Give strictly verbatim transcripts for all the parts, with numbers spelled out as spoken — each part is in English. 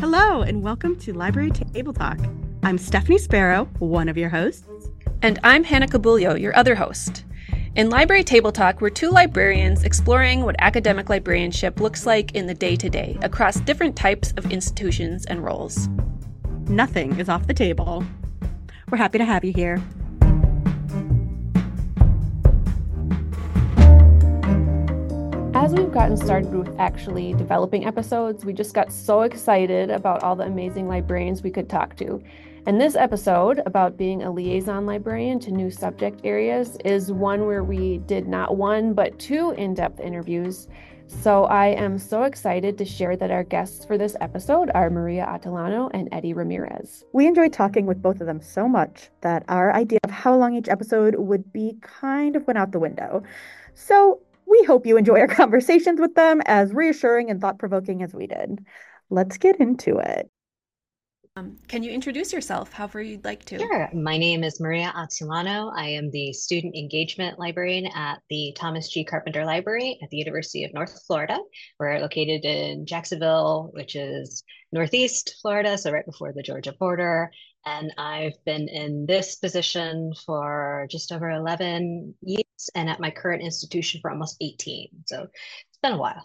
Hello, and welcome to Library Table Talk. I'm Stephanie Sparrow, one of your hosts. And I'm Hannah Cabullo, your other host. In Library Table Talk, we're two librarians exploring what academic librarianship looks like in the day-to-day across different types of institutions and roles. Nothing is off the table. We're happy to have you here. As we've gotten started with actually developing episodes, we just got so excited about all the amazing librarians we could talk to. And this episode about being a liaison librarian to new subject areas is one where we did not one, but two in-depth interviews. So I am so excited to share that our guests for this episode are Maria Atilano and Eddie Ramirez. We enjoyed talking with both of them so much that our idea of how long each episode would be kind of went out the window. So we hope you enjoy our conversations with them as reassuring and thought-provoking as we did. Let's get into it. Um, can you introduce yourself however you'd like to? Sure. My name is Maria Atilano. I am the Student Engagement Librarian at the Thomas G. Carpenter Library at the University of North Florida. We're located in Jacksonville, which is Northeast Florida, so right before the Georgia border. And I've been in this position for just over eleven years and at my current institution for almost eighteen. So it's been a while.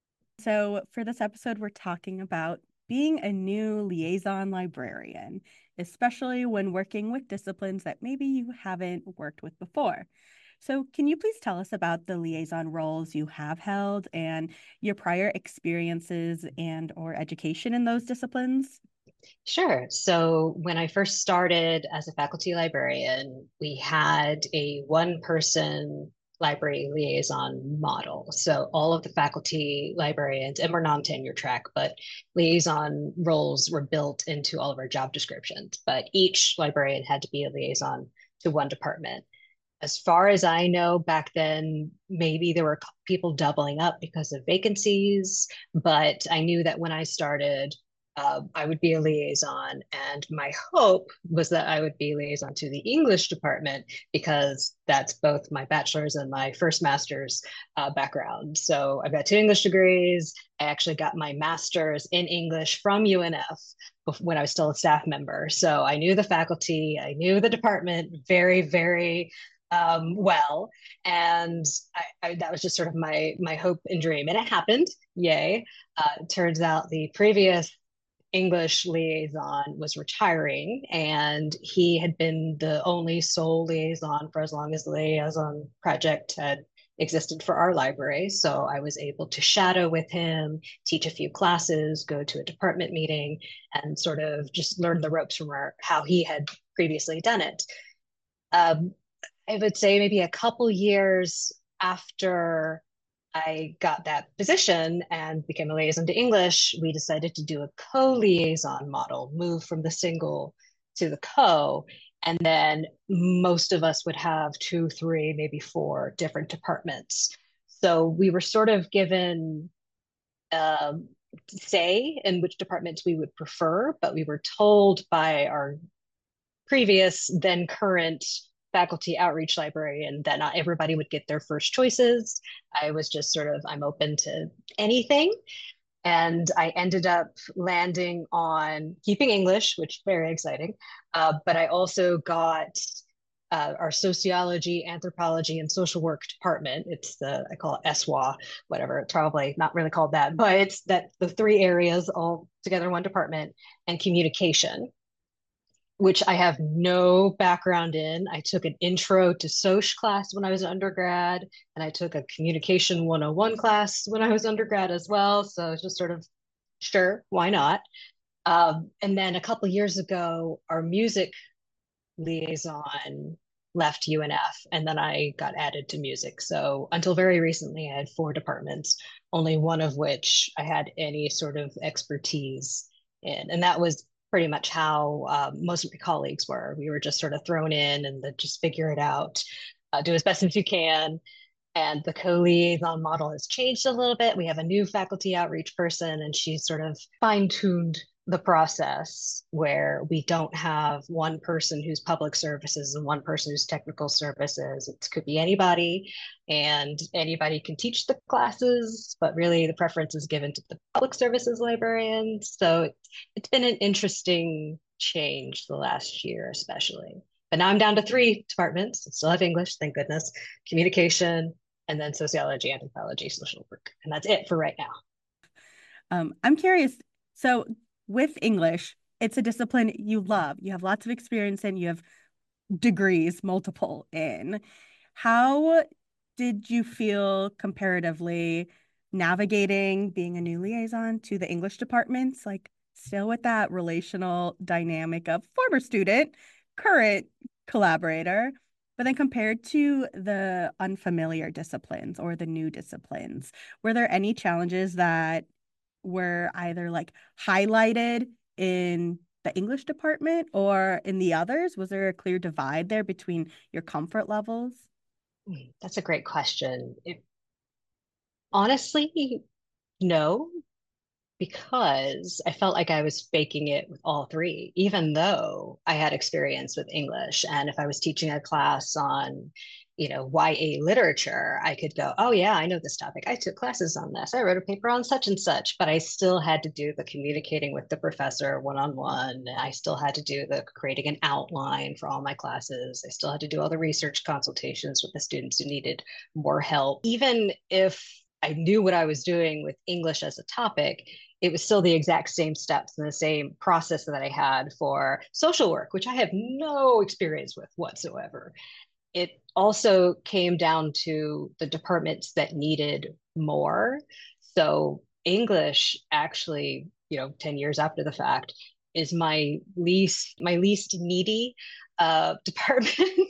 So for this episode, we're talking about being a new liaison librarian, especially when working with disciplines that maybe you haven't worked with before. So can you please tell us about the liaison roles you have held and your prior experiences and or education in those disciplines? Sure. So when I first started as a faculty librarian, we had a one-person library liaison model. So all of the faculty librarians, and we're non-tenure track, but liaison roles were built into all of our job descriptions. But each librarian had to be a liaison to one department. As far as I know, back then, maybe there were people doubling up because of vacancies, but I knew that when I started, Uh, I would be a liaison, and my hope was that I would be liaison to the English department because that's both my bachelor's and my first master's uh, background. So I've got two English degrees. I actually got my master's in English from U N F when I was still a staff member. So I knew the faculty, I knew the department very, very um, well, and I, I, that was just sort of my my hope and dream, and it happened. Yay! Uh, it turns out the previous English liaison was retiring, and he had been the only sole liaison for as long as the liaison project had existed for our library. So I was able to shadow with him, teach a few classes, go to a department meeting, and sort of just learn the ropes from our, how he had previously done it. Um, I would say maybe a couple years after I got that position and became a liaison to English, we decided to do a co-liaison model, move from the single to the co, and then most of us would have two, three, maybe four different departments. So we were sort of given um, say in which departments we would prefer, but we were told by our previous, then current faculty outreach librarian that not everybody would get their first choices. I was just sort of, I'm open to anything. And I ended up landing on keeping English, which is very exciting. Uh, but I also got uh, our sociology, anthropology, and social work department. It's the, I call it S W A, whatever, it's probably not really called that, but it's that the three areas all together in one department, and communication, which I have no background in. I took an intro to Soc class when I was an undergrad, and I took a communication one oh one class when I was undergrad as well. So it's just sort of, sure, why not? Um, and then a couple years ago, our music liaison left U N F, and then I got added to music. So until very recently, I had four departments, only one of which I had any sort of expertise in. And that was pretty much how uh, most of my colleagues were. We were just sort of thrown in and the, just figure it out, uh, do as best as you can. And the co-liaison model has changed a little bit. We have a new faculty outreach person, and she's sort of fine-tuned the process where we don't have one person who's public services and one person who's technical services. It could be anybody, and anybody can teach the classes, but really the preference is given to the public services librarian. So it's, it's been an interesting change the last year, especially. But now I'm down to three departments. I still have English, thank goodness, communication, and then sociology, anthropology, social work. And that's it for right now. Um, I'm curious. So with English, it's a discipline you love. You have lots of experience in, you have degrees, multiple in. How did you feel comparatively navigating being a new liaison to the English departments? Like, still with that relational dynamic of former student, current collaborator, but then compared to the unfamiliar disciplines or the new disciplines, were there any challenges that were either like highlighted in the English department or in the others? Was there a clear divide there between your comfort levels? That's a great question. It, honestly, no, because I felt like I was faking it with all three, even though I had experience with English. And if I was teaching a class on, you know, Y A literature, I could go, oh yeah, I know this topic. I took classes on this. I wrote a paper on such and such, but I still had to do the communicating with the professor one-on-one. I still had to do the creating an outline for all my classes. I still had to do all the research consultations with the students who needed more help. Even if I knew what I was doing with English as a topic, it was still the exact same steps and the same process that I had for social work, which I have no experience with whatsoever. It also came down to the departments that needed more. So English actually, you know, ten years after the fact, is my least my least needy uh, department,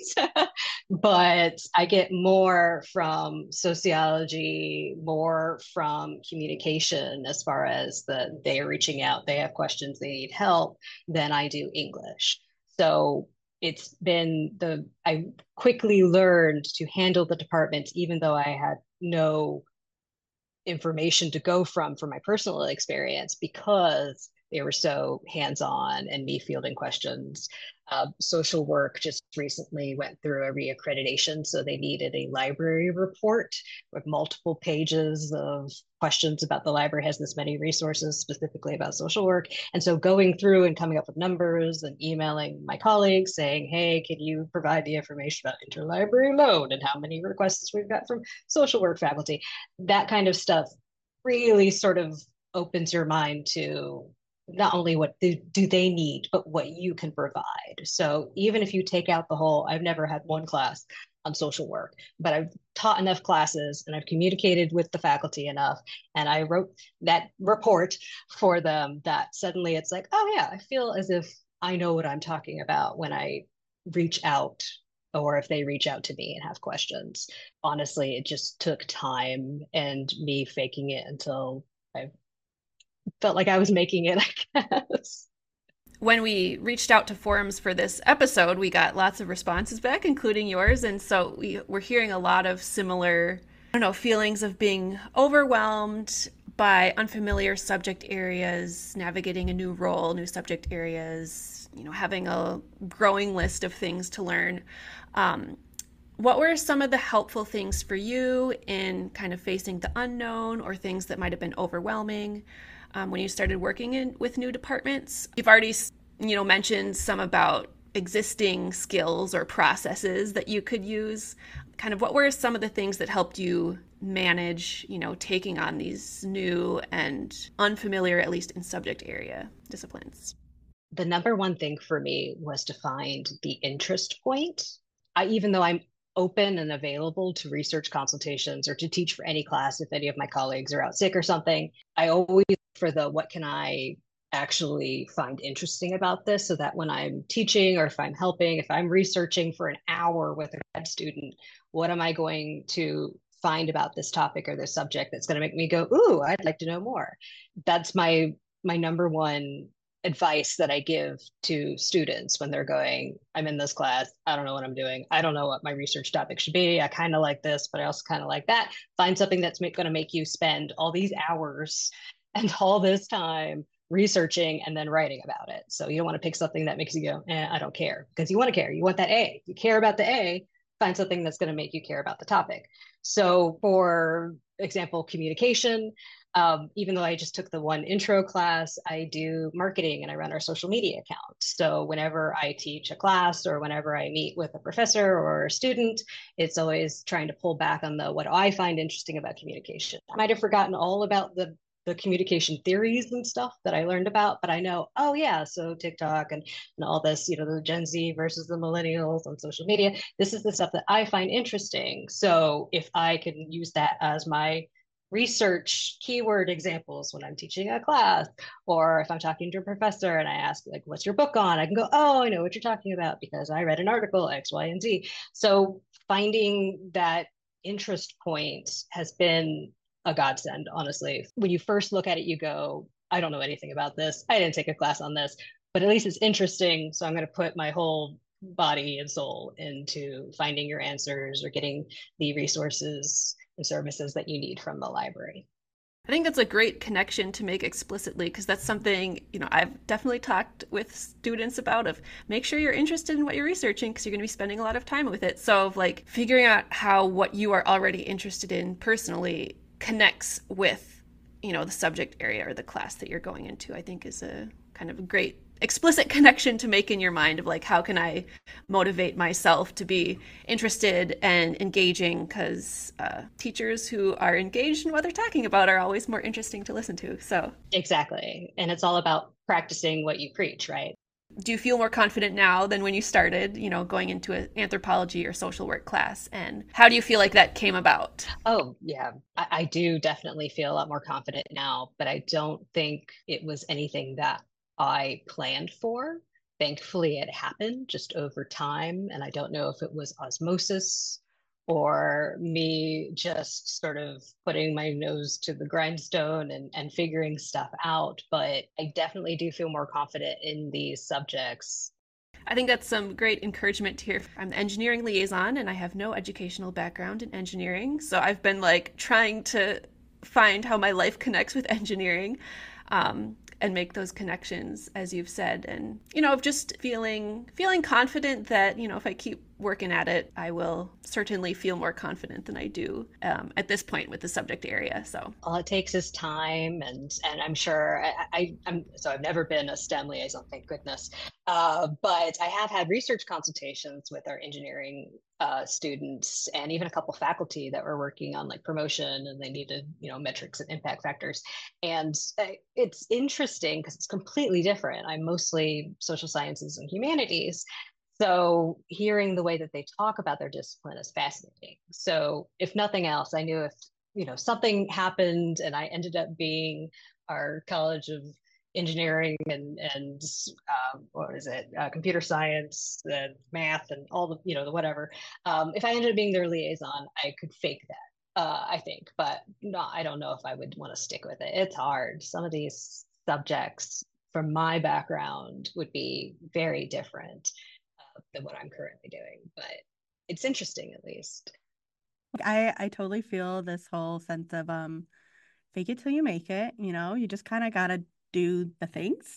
but I get more from sociology, more from communication as far as the they are reaching out, they have questions, they need help, than I do English. So it's been the I quickly learned to handle the departments, even though I had no information to go from for my personal experience, because they were so hands-on and me fielding questions. Uh, social work just recently went through a reaccreditation, so they needed a library report with multiple pages of questions about the library has this many resources specifically about social work. And so going through and coming up with numbers and emailing my colleagues saying, hey, can you provide the information about interlibrary loan and how many requests we've got from social work faculty? That kind of stuff really sort of opens your mind to not only what do, do they need, but what you can provide. So even if you take out the whole, I've never had one class on social work, but I've taught enough classes and I've communicated with the faculty enough, and I wrote that report for them that suddenly it's like, oh yeah, I feel as if I know what I'm talking about when I reach out, or if they reach out to me and have questions. Honestly, it just took time and me faking it until I felt like I was making it, I guess. When we reached out to forums for this episode, we got lots of responses back, including yours. And so we were hearing a lot of similar, I don't know, feelings of being overwhelmed by unfamiliar subject areas, navigating a new role, new subject areas, you know, having a growing list of things to learn. Um, what were some of the helpful things for you in kind of facing the unknown, or things that might have been overwhelming um, when you started working in with new departments? You've already, you know, mentioned some about existing skills or processes that you could use. Kind of what were some of the things that helped you manage, you know, taking on these new and unfamiliar, at least in subject area, disciplines? The number one thing for me was to find the interest point. I, even though I'm open and available to research consultations or to teach for any class, if any of my colleagues are out sick or something, I always look for the what can I actually find interesting about this, so that when I'm teaching or if I'm helping, if I'm researching for an hour with a grad student, what am I going to find about this topic or this subject that's going to make me go, ooh, I'd like to know more. That's my my number one advice that I give to students when they're going, I'm in this class, I don't know what I'm doing, I don't know what my research topic should be, I kind of like this, but I also kind of like that. Find something that's going to make you spend all these hours and all this time researching and then writing about it. So you don't want to pick something that makes you go, eh, I don't care, because you want to care. You want that A. You care about the A, find something that's going to make you care about the topic. So for example, communication, um, even though I just took the one intro class, I do marketing and I run our social media account. So whenever I teach a class or whenever I meet with a professor or a student, it's always trying to pull back on the what I find interesting about communication. I might have forgotten all about the the communication theories and stuff that I learned about, but I know, oh yeah, so TikTok and, and all this, you know, the Gen Z versus the millennials on social media, this is the stuff that I find interesting. So if I can use that as my research keyword examples when I'm teaching a class, or if I'm talking to a professor and I ask, like, what's your book on? I can go, oh, I know what you're talking about because I read an article, X, Y, and Z. So finding that interest point has been a godsend, honestly. When you first look at it, you go, I don't know anything about this. I didn't take a class on this, but at least it's interesting. So I'm going to put my whole body and soul into finding your answers or getting the resources and services that you need from the library. I think that's a great connection to make explicitly, because that's something, you know, I've definitely talked with students about, of make sure you're interested in what you're researching because you're going to be spending a lot of time with it. So like figuring out how what you are already interested in personally connects with, you know, the subject area or the class that you're going into, I think is a kind of a great explicit connection to make in your mind of like, how can I motivate myself to be interested and engaging? Because uh, teachers who are engaged in what they're talking about are always more interesting to listen to. So exactly. And it's all about practicing what you preach, right? Do you feel more confident now than when you started, you know, going into an anthropology or social work class? And how do you feel like that came about? Oh, yeah, I, I do definitely feel a lot more confident now, but I don't think it was anything that I planned for. Thankfully, it happened just over time. And I don't know if it was osmosis or me just sort of putting my nose to the grindstone and, and figuring stuff out. But I definitely do feel more confident in these subjects. I think that's some great encouragement to hear. I'm the engineering liaison and I have no educational background in engineering. So I've been like trying to find how my life connects with engineering. Um, and make those connections, as you've said, and you know, of just feeling feeling confident that, you know, if I keep working at it, I will certainly feel more confident than I do um, at this point with the subject area. So all it takes is time, and and I'm sure I, I I'm so I've never been a STEM liaison, thank goodness, uh, but I have had research consultations with our engineering uh, students and even a couple faculty that were working on like promotion, and they needed, you know, metrics and impact factors, and it's interesting because it's completely different. I'm mostly social sciences and humanities. So hearing the way that they talk about their discipline is fascinating. So if nothing else, I knew if, you know, something happened and I ended up being our College of Engineering and and um, what is it, uh, computer science and math and all the, you know, the whatever. Um, if I ended up being their liaison, I could fake that, uh, I think, but no, I don't know if I would want to stick with it. It's hard. Some of these subjects, from my background, would be very different than what I'm currently doing, but it's interesting at least. I I totally feel this whole sense of um fake it till you make it, you know, you just kind of gotta do the things.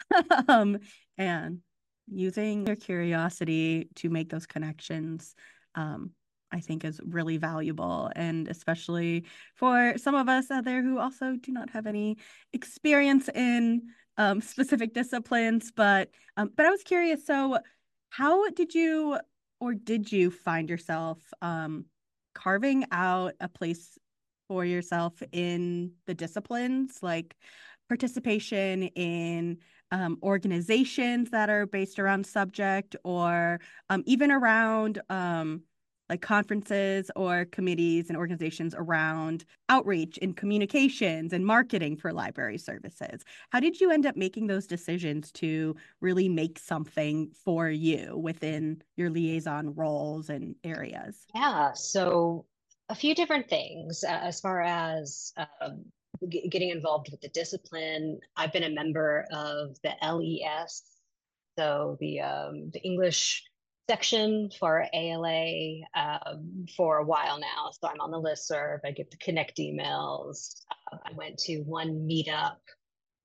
um and using your curiosity to make those connections um I think is really valuable, and especially for some of us out there who also do not have any experience in um, specific disciplines. But um, but I was curious. So, how did you or did you find yourself um, carving out a place for yourself in the disciplines, like participation in um, organizations that are based around subject, or um, even around um, like conferences or committees and organizations around outreach and communications and marketing for library services? How did you end up making those decisions to really make something for you within your liaison roles and areas? Yeah, so a few different things uh, as far as um, g- getting involved with the discipline. I've been a member of the L E S, so the um, the English section for A L A um, for a while now. So I'm on the listserv. I get the connect emails. Uh, I went to one meetup at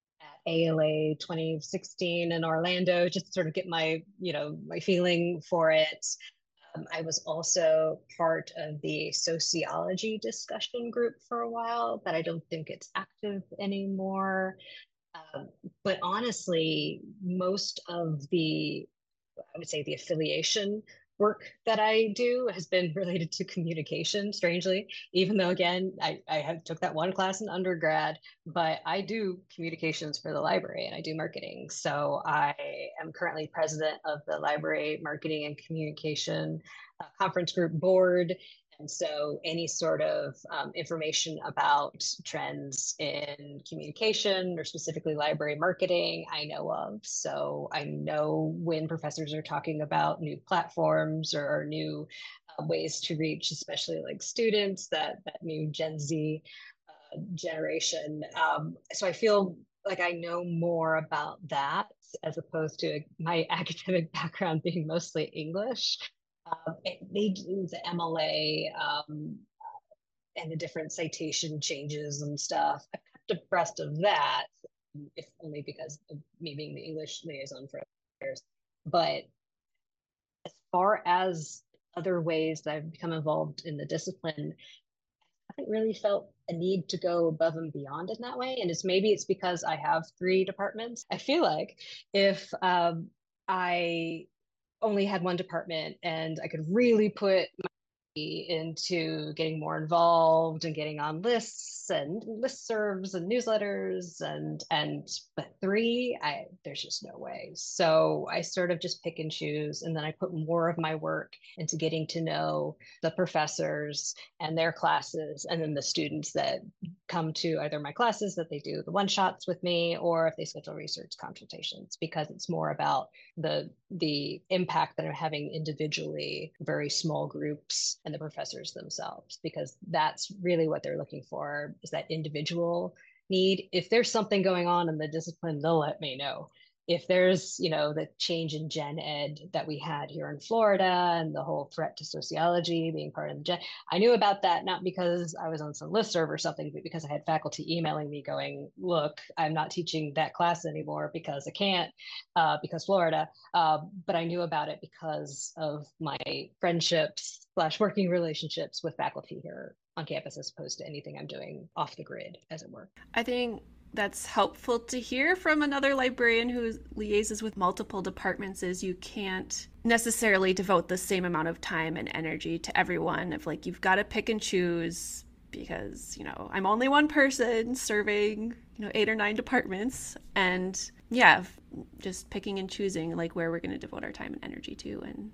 A L A twenty sixteen in Orlando, just to sort of get my, you know, my feeling for it. Um, I was also part of the sociology discussion group for a while, but I don't think it's active anymore. Um, but honestly, most of the, I would say the affiliation work that I do has been related to communication, strangely, even though again, I, I have took that one class in undergrad, but I do communications for the library and I do marketing. So I am currently president of the Library Marketing and Communication uh, Conference Group Board. And so any sort of um, information about trends in communication or specifically library marketing, I know of. So I know when professors are talking about new platforms or, or new uh, ways to reach, especially like students, that, that new Gen Z uh, generation. Um, so I feel like I know more about that as opposed to my academic background being mostly English. Um, they do the M L A um, and the different citation changes and stuff. I kept abreast of that, if only because of me being the English liaison for years. But as far as other ways that I've become involved in the discipline, I haven't really felt a need to go above and beyond in that way. And it's maybe it's because I have three departments. I feel like if um, I only had one department and I could really put into getting more involved and getting on lists and listservs and newsletters and and but three I there's just no way. So I sort of just pick and choose, and then I put more of my work into getting to know the professors and their classes, and then the students that come to either my classes that they do the one shots with me, or if they schedule research consultations, because it's more about the the impact that I'm having individually, very small groups, and the professors themselves, because that's really what they're looking for, is that individual need. If there's something going on in the discipline, they'll let me know. If there's, you know, the change in gen ed that we had here in Florida and the whole threat to sociology being part of the gen, I knew about that not because I was on some listserv or something, but because I had faculty emailing me going, look, I'm not teaching that class anymore because I can't, uh, because Florida. Uh, but I knew about it because of my friendships slash working relationships with faculty here on campus, as opposed to anything I'm doing off the grid, as it were. I think that's helpful to hear from another librarian who liaises with multiple departments, is you can't necessarily devote the same amount of time and energy to everyone. If like you've got to pick and choose, because, you know, I'm only one person serving, you know, eight or nine departments, and yeah, just picking and choosing like where we're going to devote our time and energy to. And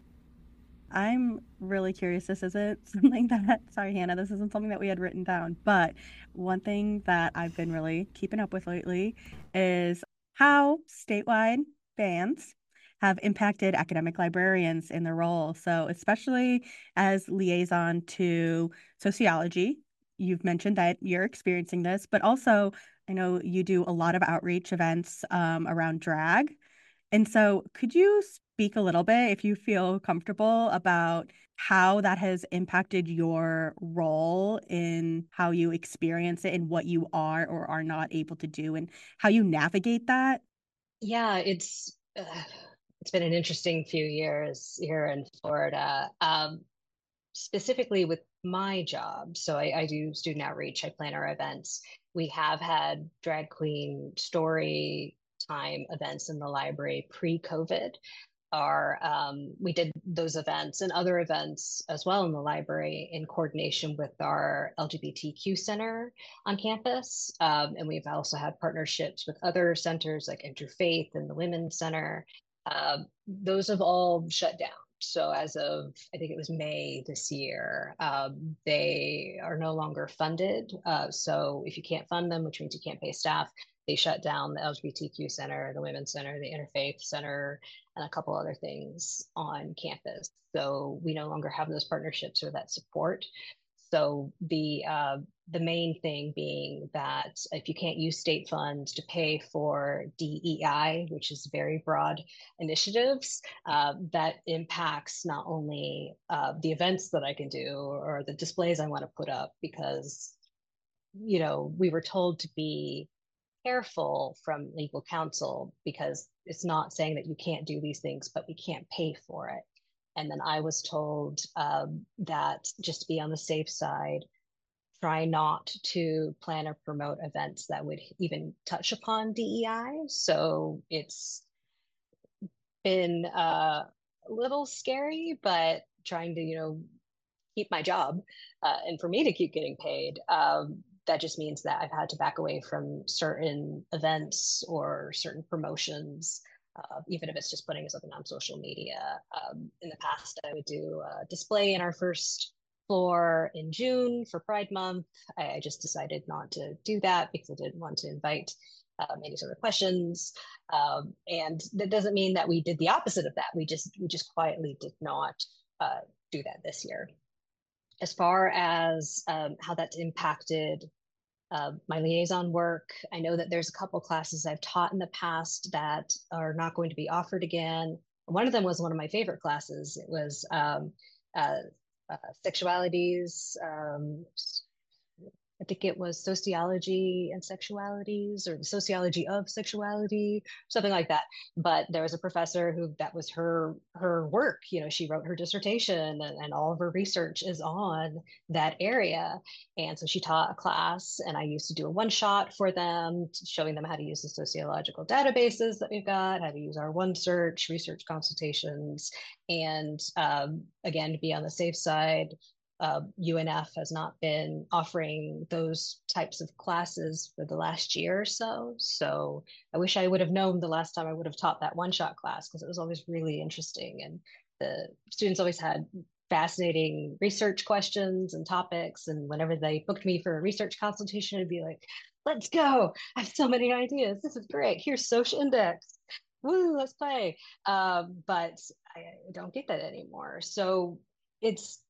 I'm really curious. This isn't something that, sorry, Hannah, this isn't something that we had written down, but one thing that I've been really keeping up with lately is how statewide bans have impacted academic librarians in their role. So, especially as liaison to sociology, you've mentioned that you're experiencing this, but also I know you do a lot of outreach events um, around drag. And so, could you speak a little bit, if you feel comfortable, about how that has impacted your role in how you experience it and what you are or are not able to do and how you navigate that? Yeah, it's uh, it's been an interesting few years here in Florida, um, specifically with my job. So I, I do student outreach. I plan our events. We have had drag queen story time events in the library pre-COVID. Our um, we did those events and other events as well in the library in coordination with our L G B T Q center on campus, um, and we've also had partnerships with other centers like Interfaith and the Women's Center. Um, those have all shut down. So as of, I think it was May this year, um, they are no longer funded. Uh, so if you can't fund them, which means you can't pay staff, they shut down the L G B T Q center, the Women's Center, the Interfaith Center, and a couple other things on campus. So we no longer have those partnerships or that support. So the uh, the main thing being that if you can't use state funds to pay for D E I, which is very broad initiatives, uh, that impacts not only uh, the events that I can do or the displays I want to put up, because, you know, we were told to be careful from legal counsel because it's not saying that you can't do these things, but we can't pay for it. And then I was told um, that just to be on the safe side, try not to plan or promote events that would even touch upon D E I. So it's been uh, a little scary, but trying to, you know, keep my job uh, and for me to keep getting paid. Um, that just means that I've had to back away from certain events or certain promotions, uh, even if it's just putting something on social media. Um, in the past, I would do a display in our first floor in June for Pride Month. I, I just decided not to do that because I didn't want to invite um, any sort of questions. Um, and that doesn't mean that we did the opposite of that. We just we just quietly did not uh, do that this year. As far as um, how that's impacted uh, my liaison work, I know that there's a couple classes I've taught in the past that are not going to be offered again. One of them was one of my favorite classes. It was um, uh, uh, sexualities, um, I think it was sociology and sexualities or the sociology of sexuality, something like that. But there was a professor who that was her her work. You know, she wrote her dissertation and, and all of her research is on that area. And so she taught a class, and I used to do a one shot for them, showing them how to use the sociological databases that we've got, how to use our OneSearch, research consultations, and um, again, to be on the safe side, uh, U N F has not been offering those types of classes for the last year or so. So I wish I would have known the last time I would have taught that one shot class because it was always really interesting. And the students always had fascinating research questions and topics. And whenever they booked me for a research consultation, it'd be like, let's go. I have so many ideas. This is great. Here's Social Index. Woo, let's play. Um, but I, I don't get that anymore. So it's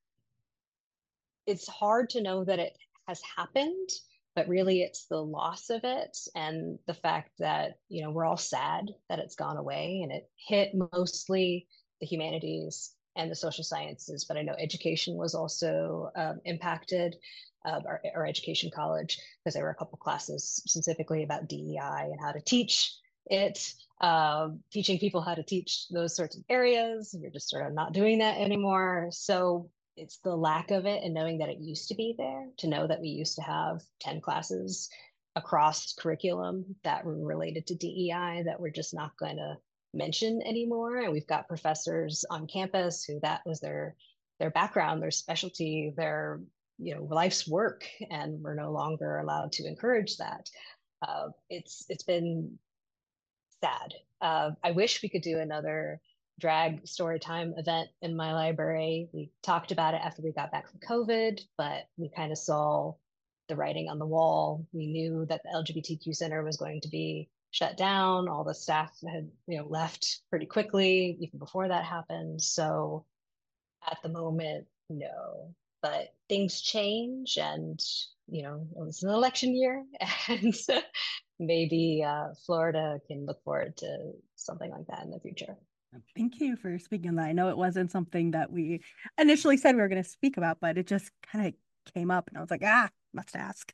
it's hard to know that it has happened, but really it's the loss of it and the fact that, you know, we're all sad that it's gone away, and it hit mostly the humanities and the social sciences. But I know education was also um, impacted, uh, our, our education college, because there were a couple classes specifically about D E I and how to teach it, um, teaching people how to teach those sorts of areas. You're just sort of not doing that anymore. So it's the lack of it and knowing that it used to be there, to know that we used to have ten classes across curriculum that were related to D E I that we're just not going to mention anymore. And we've got professors on campus who that was their their background, their specialty, their, you know, life's work, and we're no longer allowed to encourage that. Uh, it's it's been sad. Uh, I wish we could do another drag story time event in my library. We talked about it after we got back from COVID, but we kind of saw the writing on the wall. We knew that the L G B T Q Center was going to be shut down. All the staff had, you know, left pretty quickly, even before that happened. So at the moment, no. But things change, and you know, it's an election year, and maybe uh, Florida can look forward to something like that in the future. Thank you for speaking on that. I know it wasn't something that we initially said we were going to speak about, but it just kind of came up, and I was like, ah, must ask.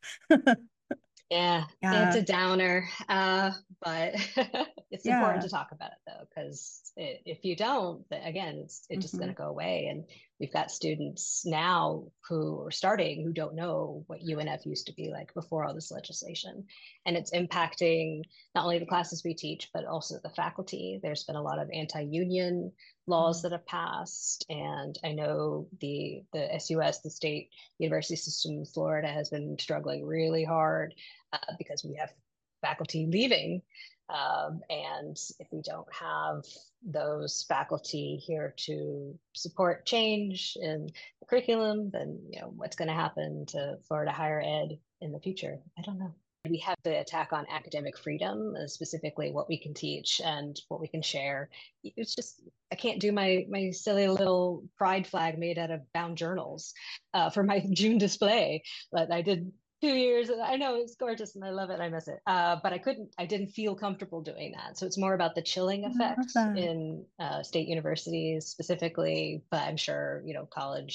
Yeah, Yeah. it's a downer, uh, but it's important Yeah. to talk about it though, because if you don't, then again, it's it's just Mhm. going to go away. And we've got students now who are starting who don't know what U N F used to be like before all this legislation, and it's impacting not only the classes we teach, but also the faculty. There's been a lot of anti-union laws Mhm. that have passed, and I know the the S U S, the state university system in Florida, has been struggling really hard uh, because we have faculty leaving. Um, and if we don't have those faculty here to support change in the curriculum, then you know what's going to happen to Florida higher ed in the future? I don't know. We have the attack on academic freedom, uh, specifically what we can teach and what we can share. It's just I can't do my my silly little pride flag made out of bound journals uh, for my June display, but I did two years. I know it's gorgeous and I love it. I miss it. Uh, but I couldn't, I didn't feel comfortable doing that. So it's more about the chilling I love effect that. in uh, state universities specifically, but I'm sure, you know, college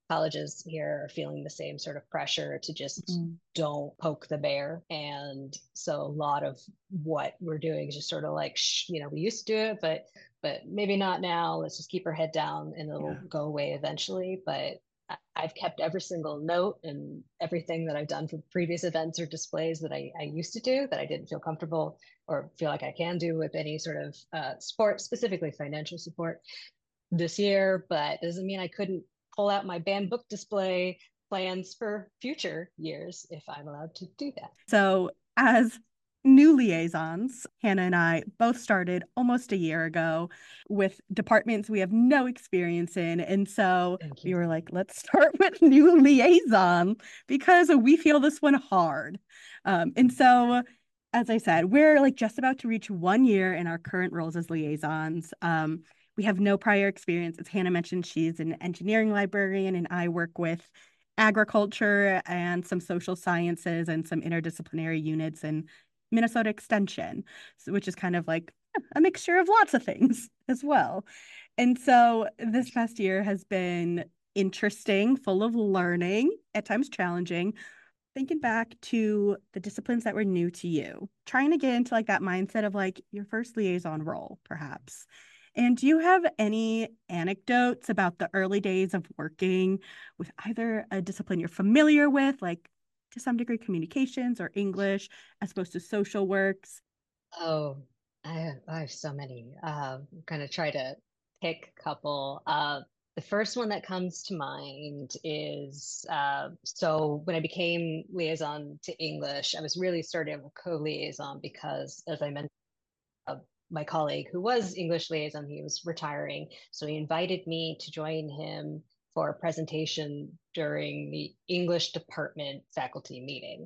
colleges here are feeling the same sort of pressure to just Mm-hmm. don't poke the bear. And so a lot of what we're doing is just sort of like, shh, you know, we used to do it, but but maybe not now. Let's just keep our head down and it'll Yeah. go away eventually. But I've kept every single note and everything that I've done for previous events or displays that I, I used to do that I didn't feel comfortable or feel like I can do with any sort of uh, support, specifically financial support this year. But doesn't mean I couldn't pull out my banned book display plans for future years if I'm allowed to do that. So, as new liaisons, Hannah and I both started almost a year ago with departments we have no experience in. And so we were like, let's start with new liaison because we feel this one hard. Um, and so, as I said, we're like just about to reach one year in our current roles as liaisons. Um, we have no prior experience. As Hannah mentioned, she's an engineering librarian, and I work with agriculture and some social sciences and some interdisciplinary units in Minnesota Extension, so, which is kind of like a mixture of lots of things as well. And so this past year has been interesting, full of learning, at times challenging. Thinking back to the disciplines that were new to you, trying to get into like that mindset of like your first liaison role, perhaps. And do you have any anecdotes about the early days of working with either a discipline you're familiar with, like to some degree communications or English, as opposed to social works? Oh, I have, I have so many. Uh, I'm going to try to pick a couple. Uh, the first one that comes to mind is uh, so when I became liaison to English, I was really starting a co-liaison because, as I mentioned, uh, my colleague who was English liaison, he was retiring. So he invited me to join him for a presentation during the English department faculty meeting.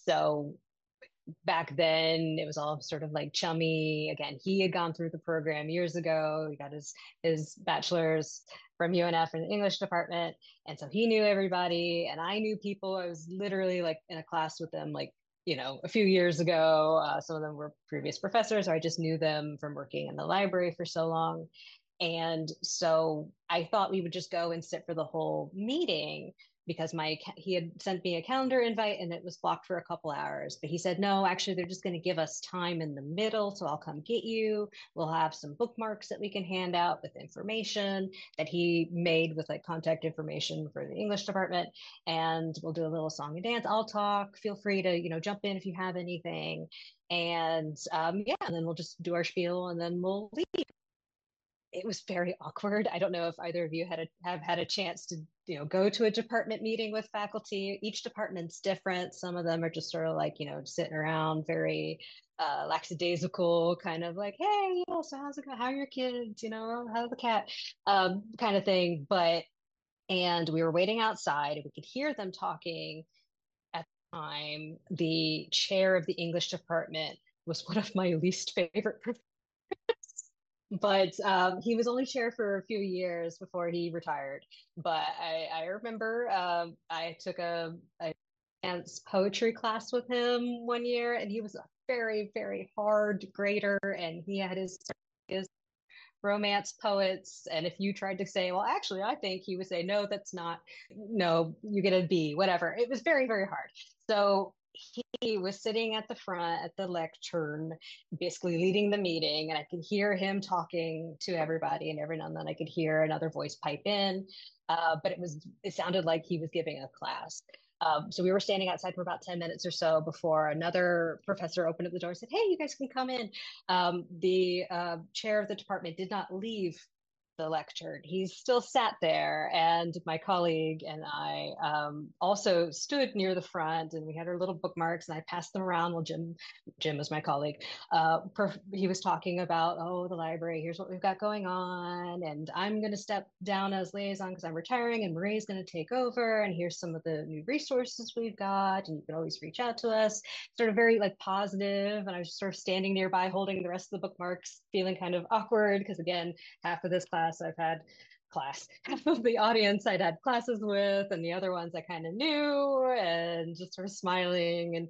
So back then it was all sort of like chummy. Again, he had gone through the program years ago. He got his his bachelor's from U N F in the English department, and so he knew everybody, and I knew people. I was literally like in a class with them, like you know, a few years ago. Uh, some of them were previous professors, or I just knew them from working in the library for so long. And so I thought we would just go and sit for the whole meeting because my he had sent me a calendar invite and it was blocked for a couple hours. But he said, no, actually, they're just going to give us time in the middle. So I'll come get you. We'll have some bookmarks that we can hand out with information that he made with like contact information for the English department. And we'll do a little song and dance. I'll talk. Feel free to, you know, jump in if you have anything. And um, yeah, and then we'll just do our spiel and then we'll leave. It was very awkward. I don't know if either of you had a, have had a chance to, you know, go to a department meeting with faculty. Each department's different. Some of them are just sort of like, you know, sitting around very uh, lackadaisical, kind of like, hey, you know, so how's it going? How are your kids? You know, how's the cat? Um, kind of thing. But, and we were waiting outside and we could hear them talking at the time. The chair of the English department was one of my least favorite professors. But um, he was only chair for a few years before he retired. But I, I remember um, I took a, a dance poetry class with him one year, and he was a very, very hard grader, and he had his his romance poets. And if you tried to say, well, actually, I think he would say, no, that's not, no, you get a B, whatever. It was very, very hard. So he was sitting at the front at the lectern, basically leading the meeting, and I could hear him talking to everybody. And every now and then I could hear another voice pipe in, uh, but it was it sounded like he was giving a class. Um, so we were standing outside for about ten minutes or so before another professor opened up the door and said, hey, you guys can come in. Um, the uh, chair of the department did not leave the lectern. He still sat there, and my colleague and I um, also stood near the front, and we had our little bookmarks, and I passed them around while Jim, Jim was my colleague, uh, he was talking about, oh, the library, here's what we've got going on, and I'm going to step down as liaison because I'm retiring, and Marie's going to take over, and here's some of the new resources we've got, and you can always reach out to us. Sort of very like positive, and I was just sort of standing nearby holding the rest of the bookmarks, feeling kind of awkward because again, half of this class I've had class, half of the audience I'd had classes with, and the other ones I kind of knew, and just sort of smiling. And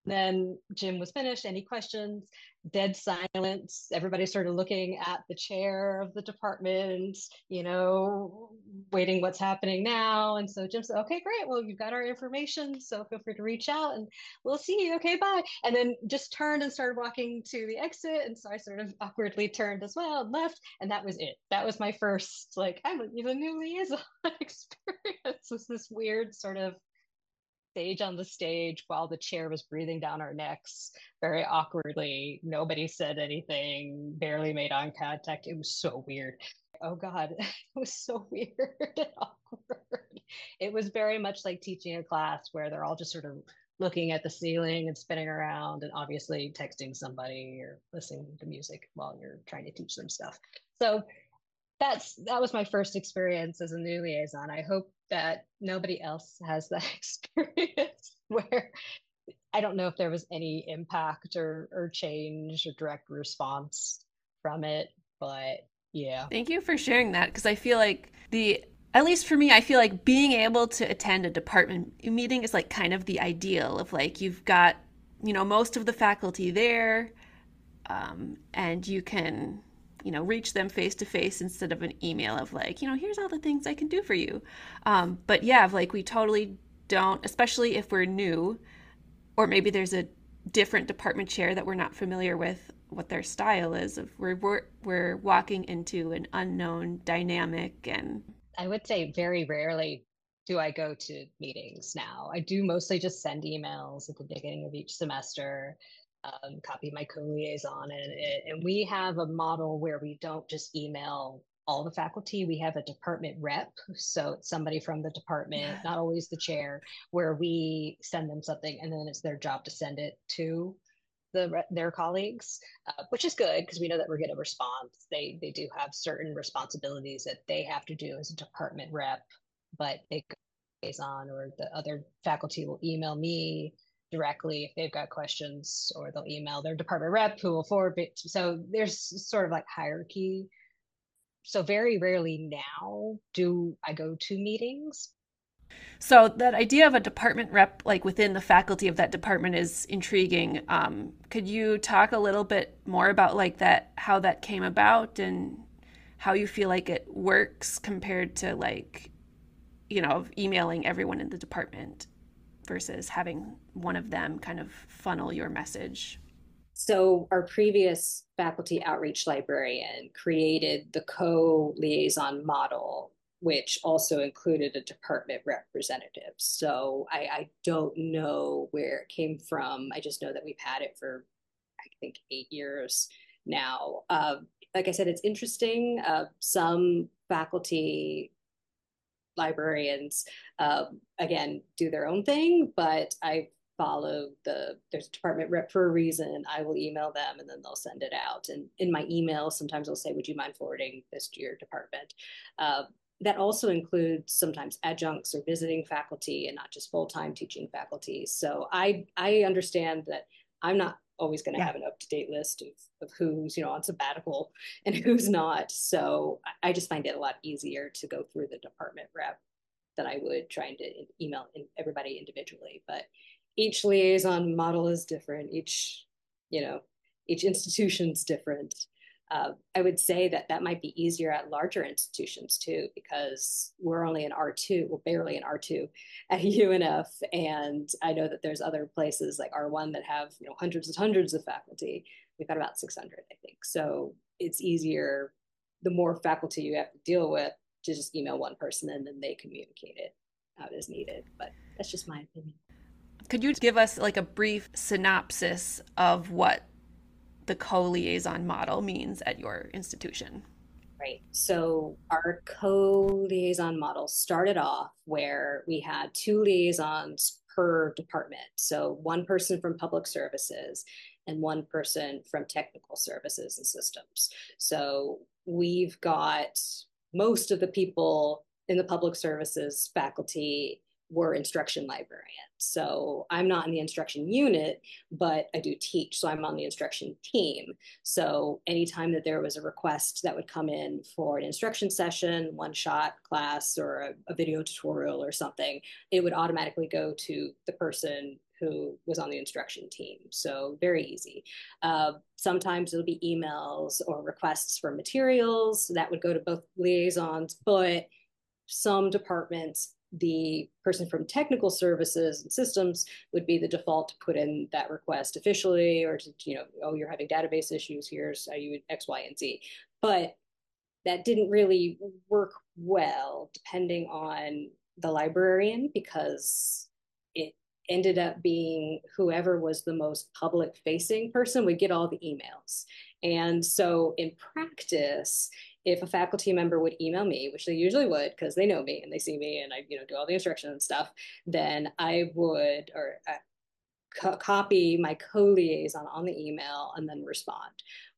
Then Jim was finished. Any questions? Dead silence. Everybody started looking at the chair of the department, you know, waiting what's happening now. And so Jim said, okay, great. Well, you've got our information. So feel free to reach out and we'll see you. Okay, bye. And then just turned and started walking to the exit. And so I sort of awkwardly turned as well and left. And that was it. That was my first, like, I'm a new liaison experience. Was this weird sort of stage on the stage while the chair was breathing down our necks very awkwardly. Nobody said anything, barely made eye contact. It was so weird. Oh God, it was so weird and awkward. It was very much like teaching a class where they're all just sort of looking at the ceiling and spinning around and obviously texting somebody or listening to music while you're trying to teach them stuff. So that's that was my first experience as a new liaison. I hope that nobody else has that experience where I don't know if there was any impact or or change or direct response from it, but yeah. Thank you for sharing that, because I feel like the at least for me, I feel like being able to attend a department meeting is like kind of the ideal of like you've got, you know, most of the faculty there, um, and you can, you know, reach them face to face instead of an email of like, you know, here's all the things I can do for you. Um, but yeah, like we totally don't, especially if we're new, or maybe there's a different department chair that we're not familiar with what their style is. Of we're we're, we're walking into an unknown dynamic. And I would say very rarely do I go to meetings now. I do mostly just send emails at the beginning of each semester, um, copy my co-liaison, and, and we have a model where we don't just email all the faculty. We have a department rep, so it's somebody from the department, not always the chair, where we send them something, and then it's their job to send it to the their colleagues, uh, which is good because we know that we're going to respond. They they do have certain responsibilities that they have to do as a department rep, but they liaison or the other faculty will email me directly if they've got questions, or they'll email their department rep who will forward it. So there's sort of like hierarchy. So very rarely now do I go to meetings. So that idea of a department rep, like within the faculty of that department, is intriguing. Um, could you talk a little bit more about like that, how that came about, and how you feel like it works compared to like, you know, emailing everyone in the department versus having one of them kind of funnel your message? So our previous faculty outreach librarian created the co-liaison model, which also included a department representative. So I, I don't know where it came from. I just know that we've had it for, I think, eight years now. Uh, like I said, it's interesting. Uh, some faculty librarians, uh, again, do their own thing, but I follow the, there's a department rep for a reason. I will email them and then they'll send it out. And in my email, sometimes I'll say, would you mind forwarding this to your department? Uh, that also includes sometimes adjuncts or visiting faculty and not just full-time teaching faculty. So I, I understand that I'm not always going to yeah. have an up-to-date list of, of who's, you know, on sabbatical and who's not. So I just find it a lot easier to go through the department rep than I would trying to email everybody individually. But each liaison model is different. Each, you know, each institution's different. Uh, I would say that that might be easier at larger institutions too, because we're only in R two, we're barely in R two at U N F. And I know that there's other places like R one that have, you know, hundreds and hundreds of faculty. We've got about six hundred, I think. So it's easier, the more faculty you have to deal with, to just email one person and then they communicate it out as needed. But that's just my opinion. Could you give us like a brief synopsis of what the co-liaison model means at your institution? Right. So our co-liaison model started off where we had two liaisons per department. So one person from public services and one person from technical services and systems. So we've got most of the people in the public services faculty were instruction librarians. So I'm not in the instruction unit, but I do teach. So I'm on the instruction team. So anytime that there was a request that would come in for an instruction session, one shot class, or a, a video tutorial or something, it would automatically go to the person who was on the instruction team. So very easy. Uh, sometimes it'll be emails or requests for materials that would go to both liaisons, but some departments, the person from technical services and systems would be the default to put in that request officially, or to, you know, oh, you're having database issues, here's how you would X, Y, and Z. But that didn't really work well depending on the librarian, because it ended up being whoever was the most public facing person would get all the emails. And so in practice, if a faculty member would email me, which they usually would because they know me and they see me and I, you know, do all the instruction and stuff, then I would, or uh, co- copy my co-liaison on the email and then respond.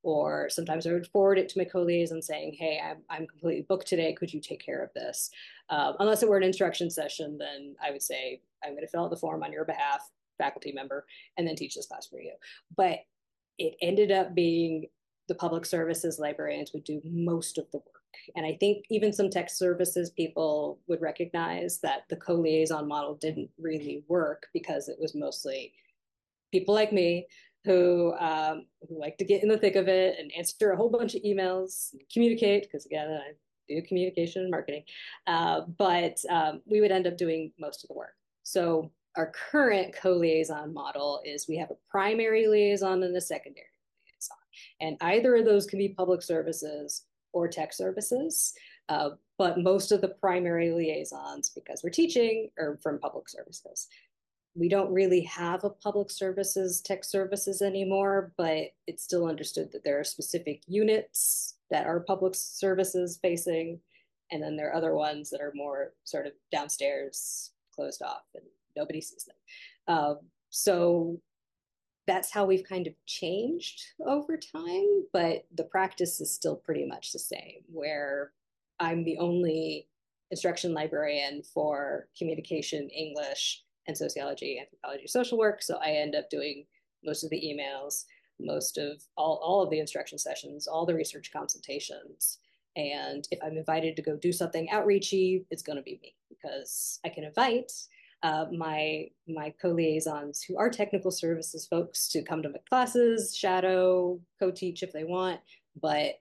Or sometimes I would forward it to my co-liaison saying, hey, I'm, I'm completely booked today. Could you take care of this? Um, unless it were an instruction session, then I would say, I'm going to fill out the form on your behalf, faculty member, and then teach this class for you. But it ended up being the public services librarians would do most of the work. And I think even some tech services people would recognize that the co-liaison model didn't really work because it was mostly people like me who, um, who like to get in the thick of it and answer a whole bunch of emails, communicate, because again, I do communication and marketing. Uh, but um, we would end up doing most of the work. So our current co-liaison model is we have a primary liaison and a secondary liaison. And either of those can be public services or tech services. Uh, but most of the primary liaisons, because we're teaching, are from public services. We don't really have a public services, tech services anymore, but it's still understood that there are specific units that are public services facing. And then there are other ones that are more sort of downstairs, closed off, and nobody sees them. Uh, so that's how we've kind of changed over time, but the practice is still pretty much the same, where I'm the only instruction librarian for communication, English, and sociology, anthropology, social work. So I end up doing most of the emails, most of all, all of the instruction sessions, all the research consultations. And if I'm invited to go do something outreachy, it's going to be me, because I can invite uh, my my co-liaisons who are technical services folks to come to my classes, shadow, co-teach if they want. But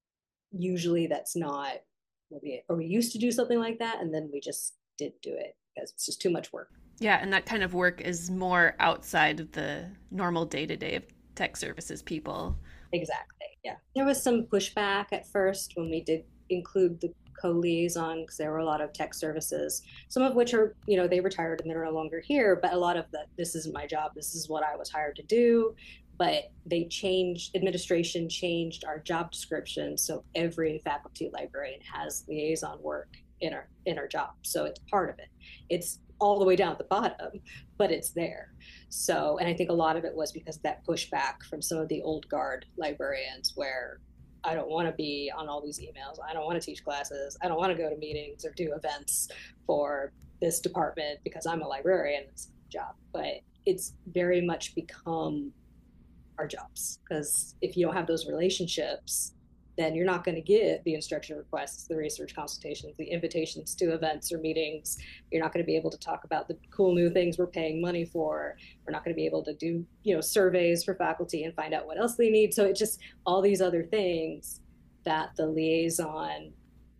usually that's not what we, or we used to do something like that, and then we just didn't do it because it's just too much work. Yeah, and that kind of work is more outside of the normal day-to-day of tech services people. Exactly, yeah. There was some pushback at first when we did include the co-liaison, because there were a lot of tech services, some of which are, you know, they retired and they're no longer here, but a lot of the, this isn't my job, this is what I was hired to do. But they changed, administration changed our job description, so every faculty librarian has liaison work in our in our job. So it's part of it. It's all the way down at the bottom, but it's there. So, and I think a lot of it was because of that pushback from some of the old guard librarians, where I don't want to be on all these emails. I don't want to teach classes. I don't want to go to meetings or do events for this department because I'm a librarian. It's a job. But it's very much become our jobs, because if you don't have those relationships, then you're not going to get the instruction requests, the research consultations, the invitations to events or meetings. You're not going to be able to talk about the cool new things we're paying money for. We're not going to be able to do, you know, surveys for faculty and find out what else they need. So it's just all these other things that the liaison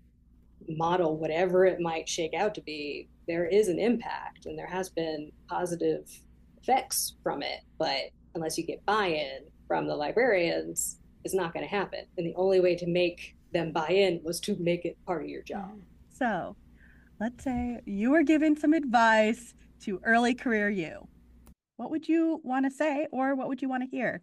model, whatever it might shake out to be, there is an impact and there has been positive effects from it. But unless you get buy-in from the librarians, it's not going to happen. And the only way to make them buy in was to make it part of your job. So let's say you were given some advice to early career you. What would you want to say, or what would you want to hear?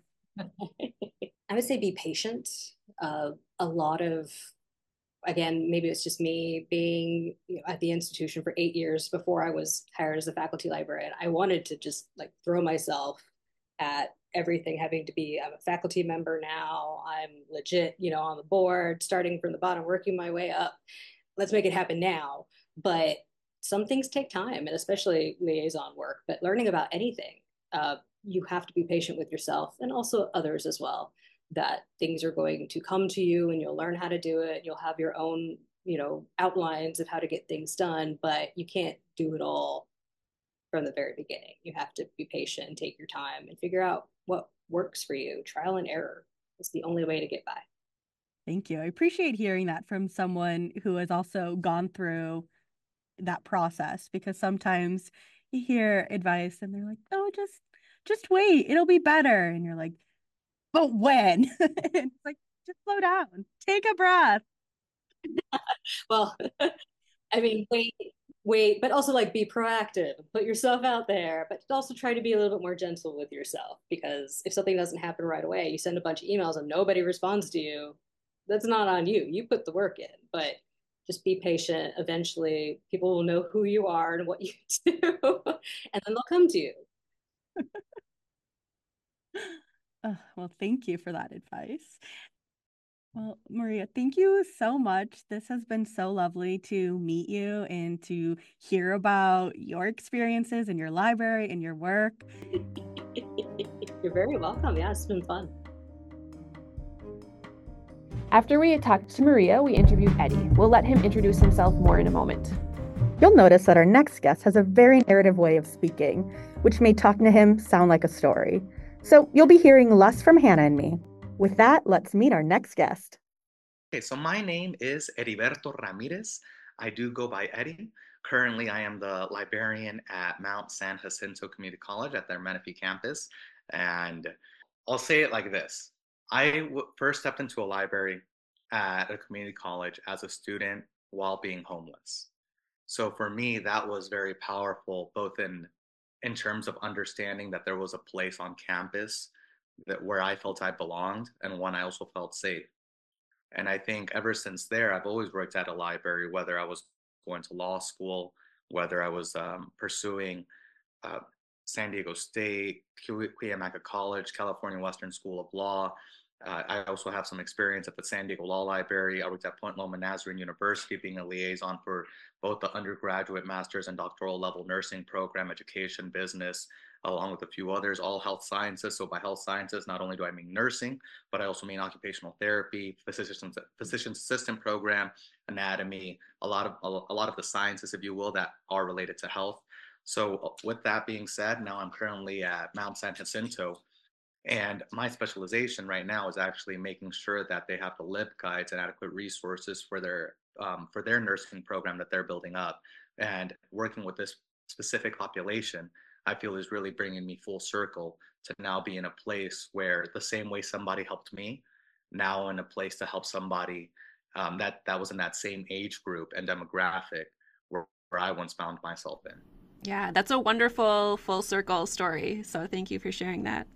I would say be patient. Uh, a lot of, again, maybe it's just me being, you know, at the institution for eight years before I was hired as a faculty librarian. I wanted to just like throw myself at everything having to be, I'm a faculty member now, I'm legit, you know, on the board, starting from the bottom, working my way up. Let's make it happen now. But some things take time, and especially liaison work, but learning about anything, uh, you have to be patient with yourself and also others as well, that things are going to come to you and you'll learn how to do it. You'll have your own, you know, outlines of how to get things done, but you can't do it all from the very beginning. You have to be patient and take your time and figure out what works for you. Trial and error is the only way to get by. Thank you. I appreciate hearing that from someone who has also gone through that process, because sometimes you hear advice and they're like, oh, just just wait, it'll be better. And you're like, but when? It's like, just slow down, take a breath. Well, I mean, wait, wait, but also like be proactive, put yourself out there, but also try to be a little bit more gentle with yourself, because if something doesn't happen right away, you send a bunch of emails and nobody responds to you, that's not on you. You put the work in, but just be patient. Eventually, people will know who you are and what you do, and then they'll come to you. Uh, well, thank you for that advice. Well, Maria, thank you so much. This has been so lovely to meet you and to hear about your experiences in your library and your work. You're very welcome. Yeah, it's been fun. After we had talked to Maria, we interviewed Eddie. We'll let him introduce himself more in a moment. You'll notice that our next guest has a very narrative way of speaking, which made talking to him sound like a story. So you'll be hearing less from Hannah and me. With that, let's meet our next guest. Okay, so my name is Heriberto Ramirez. I do go by Eddie. Currently, I am the librarian at Mount San Jacinto Community College at their Menifee campus. And I'll say it like this. I w- first stepped into a library at a community college as a student while being homeless. So for me, that was very powerful, both in in terms of understanding that there was a place on campus that where I felt I belonged, and one I also felt safe. And I think ever since there, I've always worked at a library, whether I was going to law school, whether I was um, pursuing uh, San Diego State, Cuyamaca College, California Western School of Law. Uh, I also have some experience at the San Diego Law Library. I worked at Point Loma Nazarene University, being a liaison for both the undergraduate, master's, and doctoral level nursing program, education, business, along with a few others, all health sciences. So by health sciences, not only do I mean nursing, but I also mean occupational therapy, physician, physician assistant program, anatomy, a lot of a lot of the sciences, if you will, that are related to health. So with that being said, now I'm currently at Mount San Jacinto, and my specialization right now is actually making sure that they have the LIB guides and adequate resources for their um, for their nursing program that they're building up. And working with this specific population, I feel is really bringing me full circle to now be in a place where the same way somebody helped me, now in a place to help somebody um, that that was in that same age group and demographic where, where I once found myself in. Yeah, that's a wonderful full circle story. So thank you for sharing that.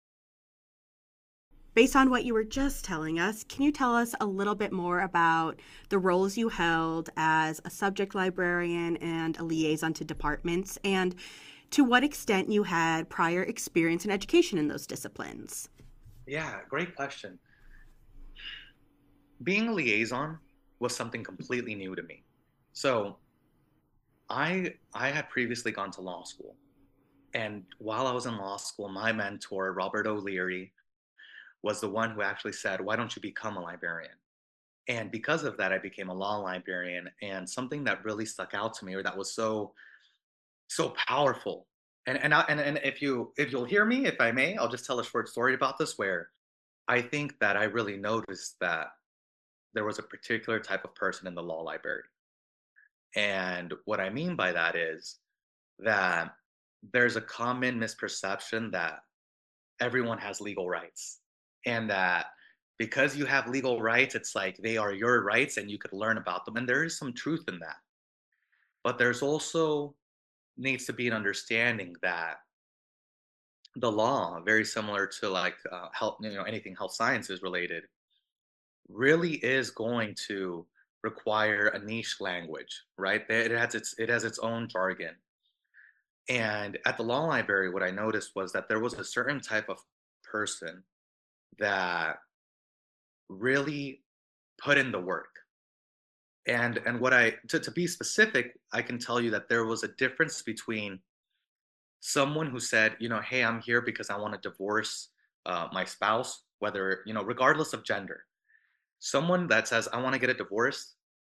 Based on what you were just telling us, can you tell us a little bit more about the roles you held as a subject librarian and a liaison to departments, and to what extent you had prior experience and education in those disciplines? Yeah, great question. Being a liaison was something completely new to me. So I I had previously gone to law school. And while I was in law school, my mentor, Robert O'Leary, was the one who actually said, why don't you become a librarian? And because of that, I became a law librarian. And something that really stuck out to me, or that was so, so powerful. And and I, and, and if you if you'll hear me, if I may, I'll just tell a short story about this, where I think that I really noticed that there was a particular type of person in the law library. And what I mean by that is that there's a common misperception that everyone has legal rights, and that because you have legal rights, it's like they are your rights and you could learn about them. And there is some truth in that. But there's also needs to be an understanding that the law, very similar to like uh, health, you know, anything health sciences related, really is going to require a niche language, right? It has its it has its own jargon. And at the law library, what I noticed was that there was a certain type of person that really put in the work. And and what I to, to be specific, I can tell you that there was a difference between someone who said, you know, hey, I'm here because I want to divorce uh, my spouse, whether, you know, regardless of gender. Someone that says, I want to get a divorce,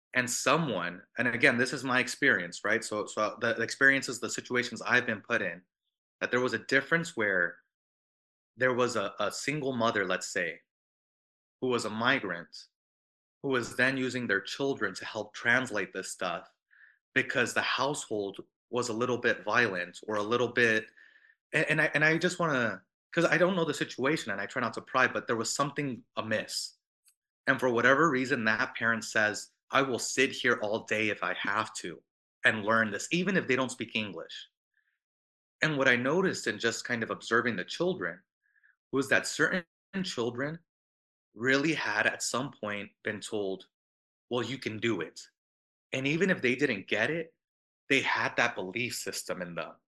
and someone, and again, this is my experience, right? So, so the, the experiences, the situations I've been put in, that there was a difference where there was a, a single mother, let's say, who was a migrant, who was then using their children to help translate this stuff because the household was a little bit violent or a little bit, and, and I and I just want to, because I don't know the situation and I try not to pry, but there was something amiss. And for whatever reason, that parent says, I will sit here all day if I have to and learn this, even if they don't speak English. And what I noticed in just kind of observing the children was that certain children really had at some point been told, well, you can do it. And even if they didn't get it, they had that belief system in them.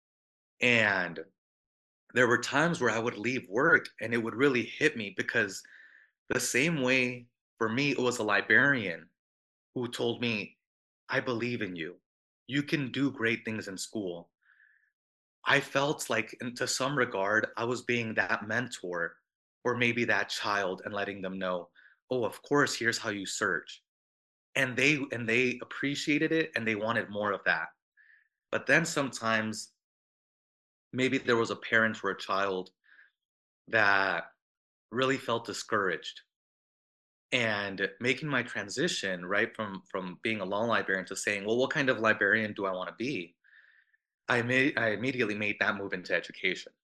And there were times where I would leave work and it would really hit me because the same way for me, it was a librarian who told me, I believe in you. You can do great things in school. I felt like, in, to some regard, I was being that mentor or maybe that child and letting them know, oh, of course, here's how you search. And they and they appreciated it and they wanted more of that. But then sometimes maybe there was a parent or a child that really felt discouraged. And making my transition, right, from from being a law librarian to saying, well, what kind of librarian do I want to be? I made I immediately made that move into education.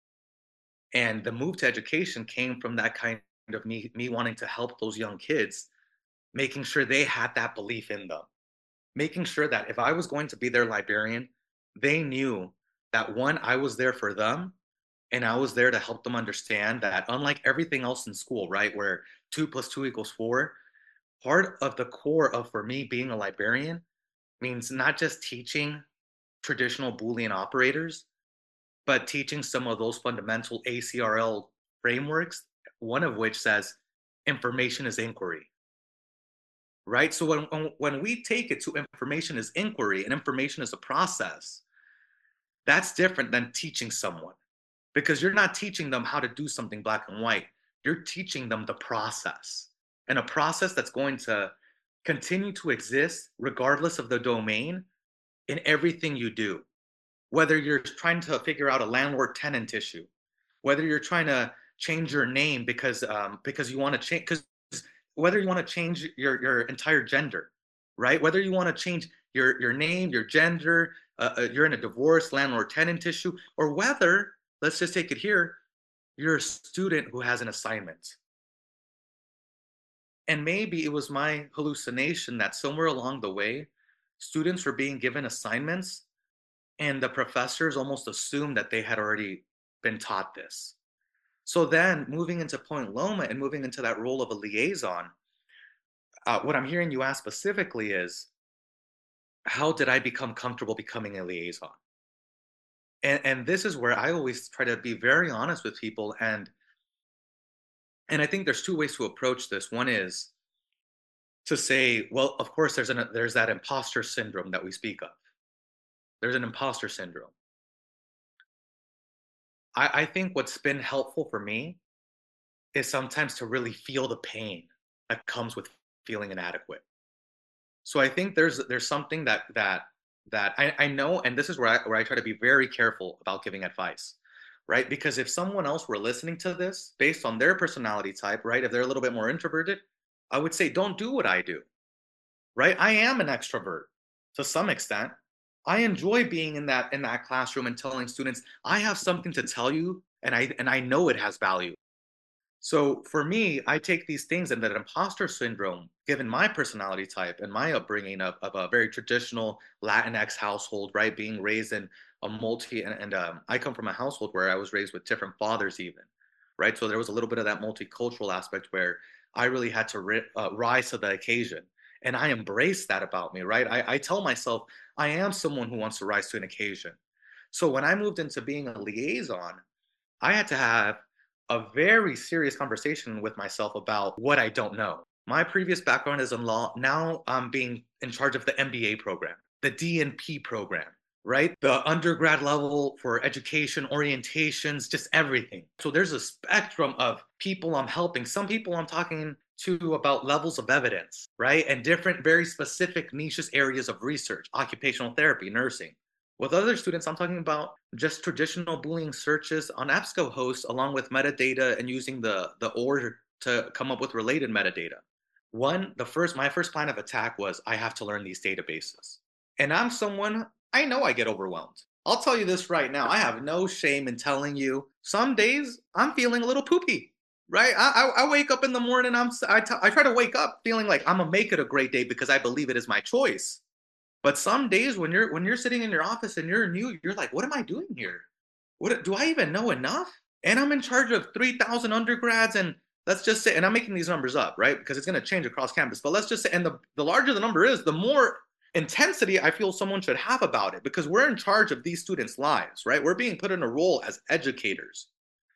And the move to education came from that kind of me me wanting to help those young kids, making sure they had that belief in them, making sure that if I was going to be their librarian, they knew that one, I was there for them, and I was there to help them understand that unlike everything else in school, right, where two plus two equals four, part of the core of for me being a librarian means not just teaching traditional Boolean operators, but teaching some of those fundamental A C R L frameworks, one of which says information is inquiry. Right? So when, when we take it to information is inquiry and information is a process, that's different than teaching someone, because you're not teaching them how to do something black and white. You're teaching them the process, and a process that's going to continue to exist regardless of the domain in everything you do. Whether you're trying to figure out a landlord-tenant issue, whether you're trying to change your name because um, because you want to change, because whether you want to change your, your entire gender, right? Whether you want to change your, your name, your gender, uh, uh, you're in a divorce, landlord-tenant issue, or whether, let's just take it here, you're a student who has an assignment. And maybe it was my hallucination that somewhere along the way, students were being given assignments and the professors almost assumed that they had already been taught this. So then moving into Point Loma and moving into that role of a liaison, uh, what I'm hearing you ask specifically is, how did I become comfortable becoming a liaison? And, and this is where I always try to be very honest with people. And, and I think there's two ways to approach this. One is to say, well, of course, there's, an, there's that imposter syndrome that we speak of. There's an imposter syndrome. I, I think what's been helpful for me is sometimes to really feel the pain that comes with feeling inadequate. So I think there's there's something that that that I, I know, and this is where I where I try to be very careful about giving advice, right? Because if someone else were listening to this based on their personality type, right? If they're a little bit more introverted, I would say, don't do what I do, right? I am an extrovert to some extent. I enjoy being in that in that classroom and telling students, I have something to tell you, and I and I know it has value. So for me, I take these things and that imposter syndrome, given my personality type and my upbringing of, of a very traditional Latinx household, right? Being raised in a multi, and, and um, I come from a household where I was raised with different fathers even, right? So there was a little bit of that multicultural aspect where I really had to ri- uh, rise to the occasion. And I embrace that about me, right? I, I tell myself, I am someone who wants to rise to an occasion. So when I moved into being a liaison, I had to have a very serious conversation with myself about what I don't know. My previous background is in law. Now I'm being in charge of the M B A program, the D N P program, right? The undergrad level for education, orientations, just everything. So there's a spectrum of people I'm helping. Some people I'm talking to about levels of evidence, right? And different, very specific niches areas of research, occupational therapy, nursing. With other students, I'm talking about just traditional Boolean searches on EBSCOhost, along with metadata and using the, the O R to come up with related metadata. One, the first, my first plan of attack was I have to learn these databases. And I'm someone, I know I get overwhelmed. I'll tell you this right now. I have no shame in telling you some days I'm feeling a little poopy, right? I, I, I wake up in the morning, I'm, I, t- I try to wake up feeling like I'm gonna make it a great day because I believe it is my choice. But some days when you're when you're sitting in your office and you're new, you're like, what am I doing here? What do I even know enough? And I'm in charge of three thousand undergrads, and let's just say, and I'm making these numbers up, right? Because it's going to change across campus. But let's just say, and the, the larger the number is, the more intensity I feel someone should have about it, because we're in charge of these students' lives, right? We're being put in a role as educators.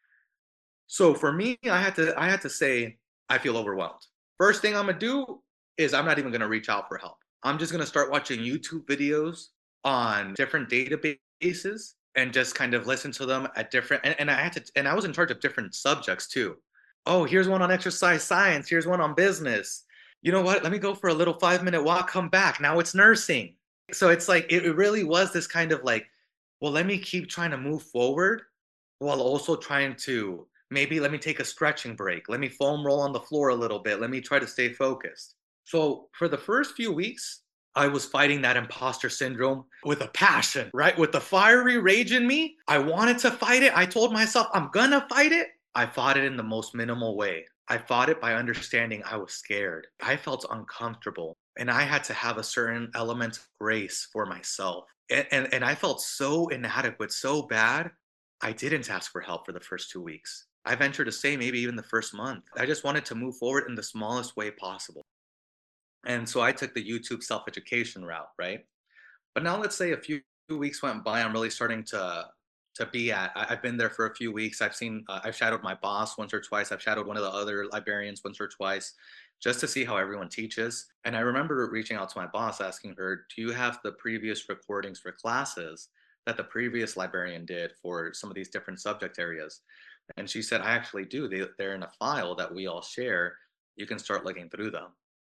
So for me, I had to I had to say, I feel overwhelmed. First thing I'm gonna do is I'm not even gonna reach out for help. I'm just gonna start watching YouTube videos on different databases and just kind of listen to them at different, and, and I had to, and I was in charge of different subjects too. Oh, here's one on exercise science. Here's one on business. You know what? Let me go for a little five minute walk, come back. Now it's nursing. So it's like, it really was this kind of like, well, let me keep trying to move forward while also trying to maybe let me take a stretching break. Let me foam roll on the floor a little bit. Let me try to stay focused. So for the first few weeks, I was fighting that imposter syndrome with a passion, right? With the fiery rage in me. I wanted to fight it. I told myself, I'm gonna fight it. I fought it in the most minimal way. I fought it by understanding I was scared. I felt uncomfortable, and I had to have a certain element of grace for myself. And, and, and I felt so inadequate, so bad, I didn't ask for help for the first two weeks. I venture to say maybe even the first month. I just wanted to move forward in the smallest way possible. And so I took the YouTube self-education route, right? But now let's say a few weeks went by, I'm really starting to to be at. I, I've been there for a few weeks. I've seen, uh, I've shadowed my boss once or twice. I've shadowed one of the other librarians once or twice, just to see how everyone teaches. And I remember reaching out to my boss, asking her, do you have the previous recordings for classes that the previous librarian did for some of these different subject areas? And she said, I actually do. They, they're in a file that we all share. You can start looking through them.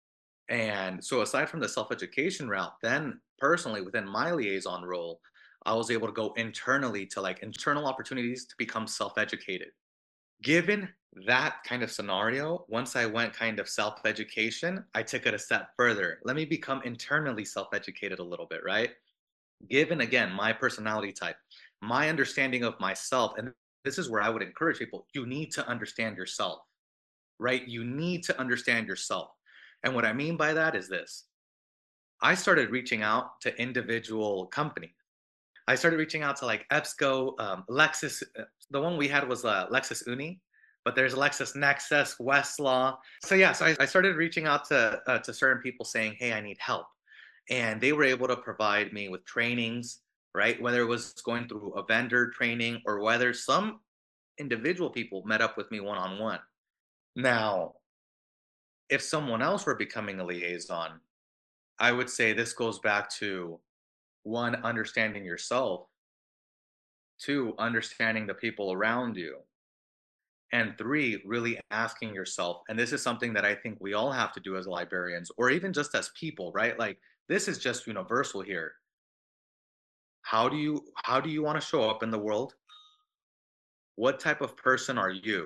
And so aside from the self-education route, then personally within my liaison role, I was able to go internally to like internal opportunities to become self-educated. Given that kind of scenario, once I went kind of self-education, I took it a step further. Let me become internally self-educated a little bit, right? Given again, my personality type, my understanding of myself, and this is where I would encourage people, you need to understand yourself, right? You need to understand yourself. And what I mean by that is this. I started reaching out to individual companies. I started reaching out to like EBSCO, um, Lexis. The one we had was uh, Lexis Uni, but there's LexisNexis, Westlaw. So yeah, so I, I started reaching out to uh, to certain people saying, hey, I need help. And they were able to provide me with trainings, right? Whether it was going through a vendor training or whether some individual people met up with me one-on-one. Now, if someone else were becoming a liaison, I would say this goes back to one, understanding yourself, two, understanding the people around you, and three, really asking yourself, and this is something that I think we all have to do as librarians, or even just as people, right? Like this is just universal here. How do you how do you want to show up in the world? What type of person are you?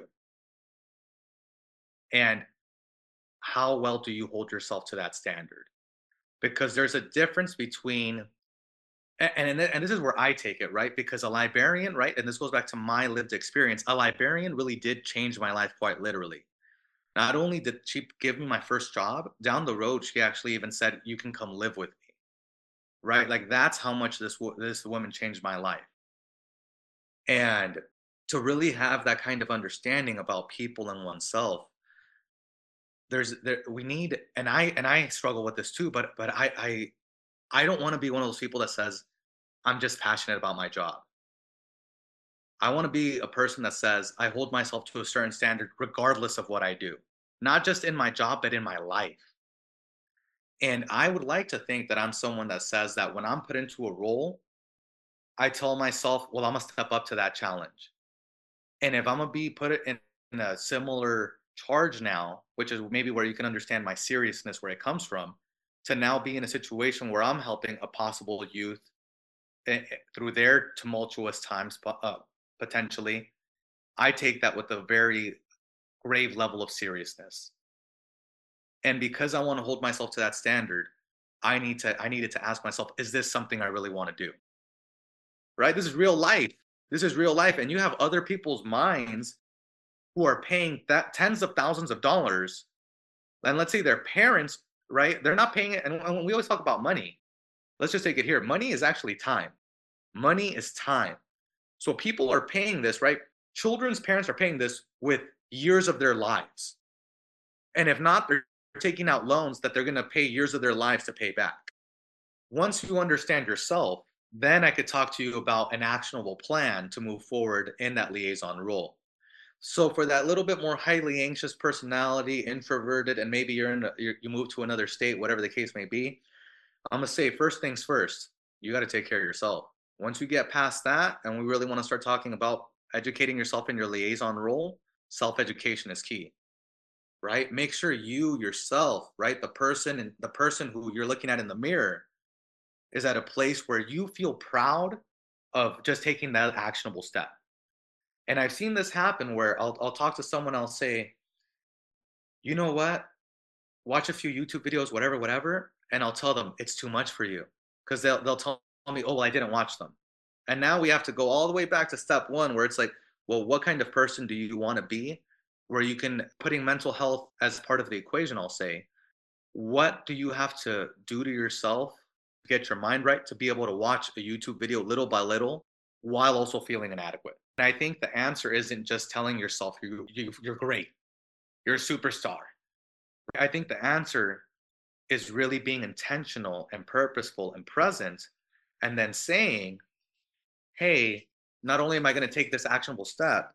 And how well do you hold yourself to that standard? Because there's a difference between, and, and, and this is where I take it, right? Because a librarian, right? And this goes back to my lived experience. A librarian really did change my life quite literally. Not only did she give me my first job, down the road, she actually even said, you can come live with me, right? Like that's how much this, this woman changed my life. And to really have that kind of understanding about people and oneself, there's there we need, and I and I struggle with this too, but but I I I don't want to be one of those people that says I'm just passionate about my job. I want to be a person that says I hold myself to a certain standard regardless of what I do, not just in my job but in my life. And I would like to think that I'm someone that says that when I'm put into a role, I tell myself, well, I'm gonna step up to that challenge. And if I'm gonna be put in, in a similar charge now, which is maybe where you can understand my seriousness, where it comes from, to now be in a situation where I'm helping a possible youth eh, eh, through their tumultuous times, uh, potentially. I take that with a very grave level of seriousness. And because I want to hold myself to that standard, I need to I needed to ask myself, is this something I really want to do? Right? This is real life. This is real life. And you have other people's minds who are paying that tens of thousands of dollars. And let's say their parents, right? They're not paying it. And when we always talk about money, let's just take it here. Money is actually time. Money is time. So people are paying this, right? Children's parents are paying this with years of their lives. And if not, they're taking out loans that they're going to pay years of their lives to pay back. Once you understand yourself, then I could talk to you about an actionable plan to move forward in that liaison role. So for that little bit more highly anxious personality, introverted, and maybe you're in a, you're, you move to another state, whatever the case may be, I'm gonna say first things first, you got to take care of yourself. Once you get past that, and we really want to start talking about educating yourself in your liaison role, self-education is key, right? Make sure you yourself, right, the person and the person who you're looking at in the mirror is at a place where you feel proud of just taking that actionable step. And I've seen this happen where I'll I'll talk to someone, I'll say, you know what? Watch a few YouTube videos, whatever, whatever, and I'll tell them it's too much for you. Because they'll they'll tell me, oh, well, I didn't watch them. And now we have to go all the way back to step one, where it's like, well, what kind of person do you want to be? Where you can, putting mental health as part of the equation, I'll say, what do you have to do to yourself to get your mind right, to be able to watch a YouTube video little by little while also feeling inadequate? And I think the answer isn't just telling yourself you, you, you're great, you're a superstar. I think the answer is really being intentional and purposeful and present, and then saying, hey, not only am I going to take this actionable step,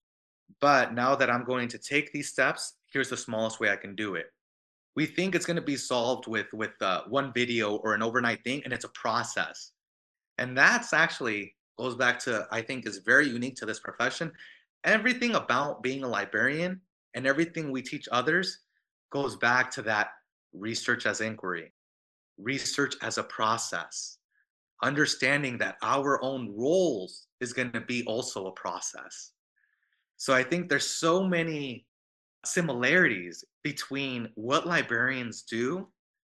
but now that I'm going to take these steps, here's the smallest way I can do it. We think it's going to be solved with, with uh, one video or an overnight thing, and it's a process. And that's actually goes back to, I think, is very unique to this profession. Everything about being a librarian and everything we teach others goes back to that research as inquiry, research as a process, understanding that our own roles is going to be also a process. So I think there's so many similarities between what librarians do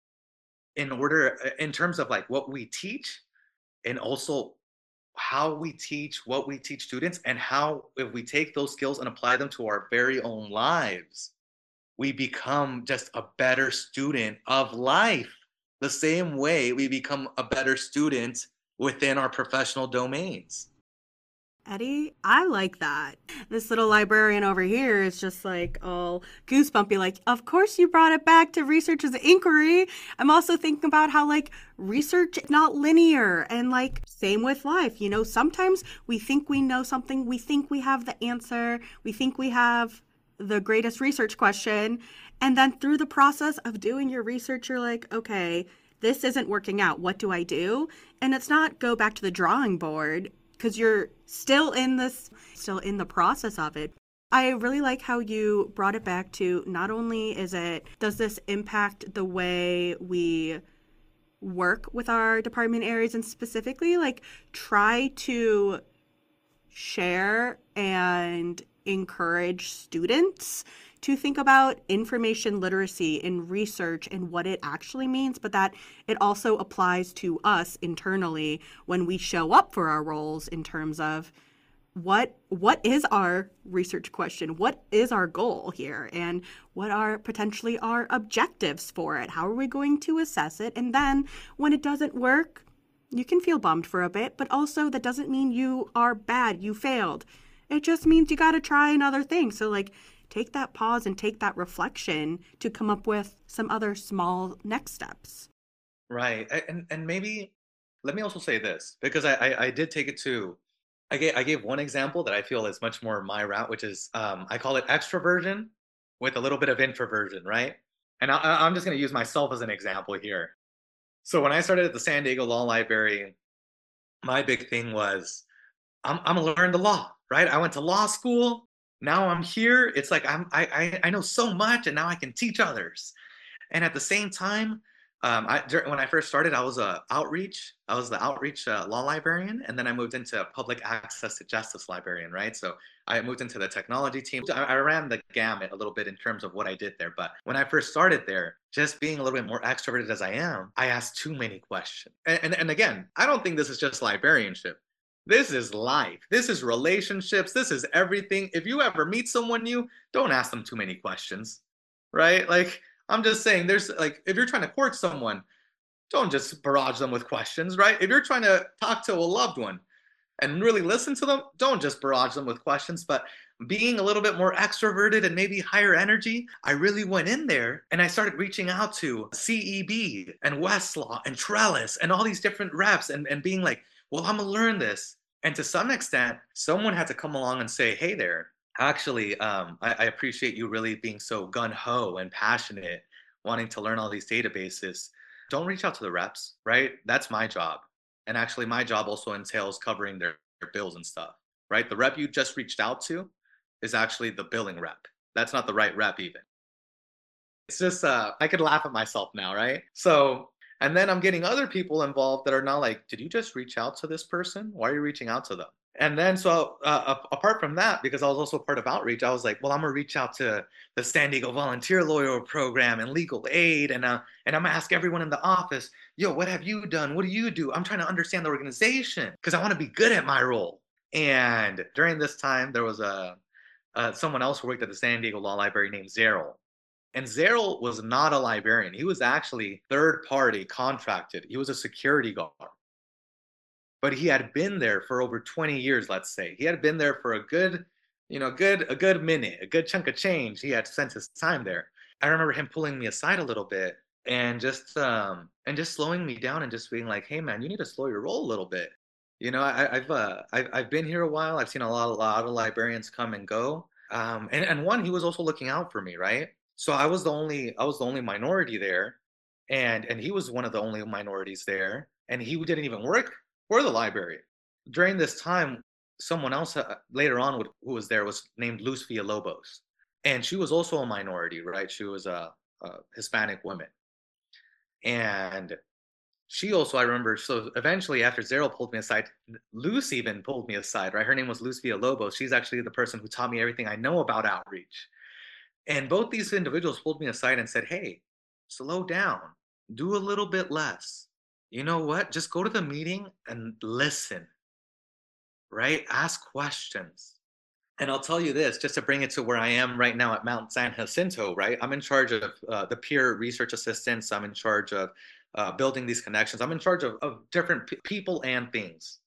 in order, in terms of like what we teach, and also how we teach, what we teach students, and how, if we take those skills and apply them to our very own lives, we become just a better student of life. The same way we become a better student within our professional domains. Eddie, I like that. This little librarian over here is just like all goosebumpy, like, of course you brought it back to research as an inquiry. I'm also thinking about how, like, research is not linear, and, like, same with life. You know, sometimes we think we know something, we think we have the answer, we think we have the greatest research question, and then through the process of doing your research, you're like, okay, this isn't working out. What do I do? And it's not go back to the drawing board, because you're still in this, still in the process of it. I really like how you brought it back to, not only is it, does this impact the way we work with our department areas, and specifically like try to share and encourage students to think about information literacy and research and what it actually means, but that it also applies to us internally when we show up for our roles in terms of what what is our research question, what is our goal here, and what are potentially our objectives for it, how are we going to assess it, and then when it doesn't work, you can feel bummed for a bit, but also that doesn't mean you are bad, you failed. It just means you got to try another thing. So like, take that pause and take that reflection to come up with some other small next steps. Right. And and maybe let me also say this, because I I, I did take it to, I gave I gave one example that I feel is much more my route, which is um, I call it extroversion with a little bit of introversion, right? And I, I'm just going to use myself as an example here. So when I started at the San Diego Law Library, my big thing was I'm I'm gonna learn the law, right? I went to law school. Now I'm here. It's like I'm I I, I know so much, and now I can teach others. And at the same time, um, I, when I first started, I was a outreach. I was the outreach uh, law librarian, and then I moved into public access to justice librarian. Right, so I moved into the technology team. I, I ran the gamut a little bit in terms of what I did there. But when I first started there, just being a little bit more extroverted as I am, I asked too many questions. And and, and again, I don't think this is just librarianship. This is life. This is relationships. This is everything. If you ever meet someone new, don't ask them too many questions, right? Like, I'm just saying, there's like, if you're trying to court someone, don't just barrage them with questions, right? If you're trying to talk to a loved one and really listen to them, don't just barrage them with questions. But being a little bit more extroverted and maybe higher energy, I really went in there and I started reaching out to C E B and Westlaw and Trellis and all these different reps and, and being like, well, I'm gonna learn this. And to some extent, someone had to come along and say, hey there, actually, um, I, I appreciate you really being so gung-ho and passionate, wanting to learn all these databases. Don't reach out to the reps, right? That's my job. And actually, my job also entails covering their, their bills and stuff, right? The rep you just reached out to is actually the billing rep. That's not the right rep even. It's just, uh, I could laugh at myself now, right? So, and then I'm getting other people involved that are now like, did you just reach out to this person? Why are you reaching out to them? And then, so uh, apart from that, because I was also part of outreach, I was like, well, I'm gonna reach out to the San Diego Volunteer Lawyer Program and legal aid, and uh, and I'm gonna ask everyone in the office, yo, what have you done? What do you do? I'm trying to understand the organization because I want to be good at my role. And during this time, there was a uh, someone else who worked at the San Diego Law Library named Zeril. And Zeril was not a librarian. He was actually third party contracted. He was a security guard. But he had been there for over twenty years, let's say. He had been there for a good, you know, good a good minute, a good chunk of change. He had spent his time there. I remember him pulling me aside a little bit and just um and just slowing me down and just being like, hey man, you need to slow your roll a little bit. You know, I, I've uh I've I've been here a while. I've seen a lot, a lot of librarians come and go. Um and, and one, he was also looking out for me, right? So I was the only I was the only minority there, and and he was one of the only minorities there, and he didn't even work for the library. During this time, someone else uh, later on would, who was there was named Luz Villalobos, and she was also a minority, right? She was a, a Hispanic woman, and she also, I remember, so eventually after Zeril pulled me aside, Luz even pulled me aside, right? Her name was Luz Villalobos. She's actually the person who taught me everything I know about outreach. And both these individuals pulled me aside and said, hey, slow down, do a little bit less. You know what? Just go to the meeting and listen, right? Ask questions. And I'll tell you this, just to bring it to where I am right now at Mount San Jacinto, right? I'm in charge of uh, the peer research assistants. I'm in charge of uh, building these connections. I'm in charge of, of different p- people and things.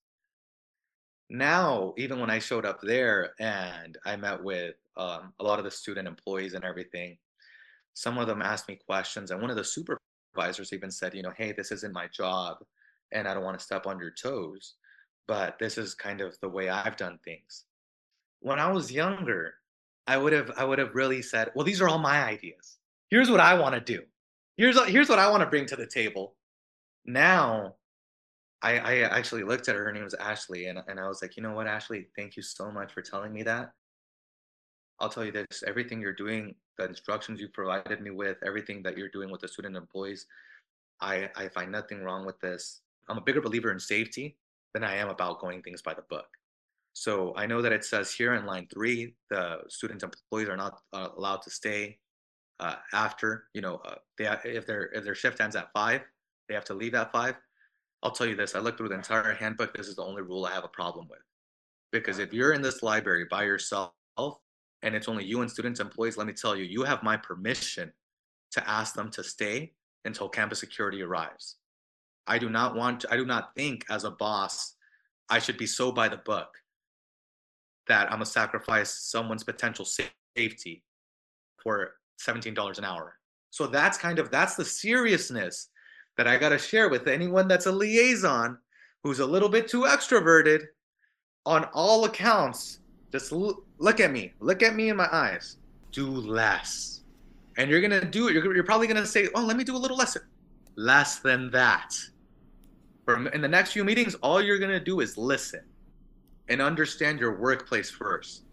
Now, even when I showed up there and I met with um, a lot of the student employees and everything, some of them asked me questions, and one of the supervisors even said, you know, hey, this isn't my job and I don't want to step on your toes, but this is kind of the way I've done things. When I was younger, I would have I would have really said, well, these are all my ideas. Here's what I want to do. Here's here's what I want to bring to the table. Now, I, I actually looked at her, her name was Ashley, and, and I was like, you know what, Ashley, thank you so much for telling me that. I'll tell you this, everything you're doing, the instructions you provided me with, everything that you're doing with the student employees, I, I find nothing wrong with this. I'm a bigger believer in safety than I am about going things by the book. So I know that it says here in line three, the student employees are not uh, allowed to stay uh, after, you know, uh, they, if, their, if their shift ends at five, they have to leave at five. I'll tell you this, I looked through the entire handbook, this is the only rule I have a problem with. Because if you're in this library by yourself and it's only you and students, employees, let me tell you, you have my permission to ask them to stay until campus security arrives. I do not want to, I do not think as a boss, I should be so by the book that I'm gonna sacrifice someone's potential safety for seventeen dollars an hour. So that's kind of, that's the seriousness that I got to share with anyone that's a liaison who's a little bit too extroverted on all accounts. Just l- look at me, look at me in my eyes, do less. And you're going to do it. You're, you're probably going to say, oh, let me do a little less, less than that. From in the next few meetings, all you're going to do is listen and understand your workplace first.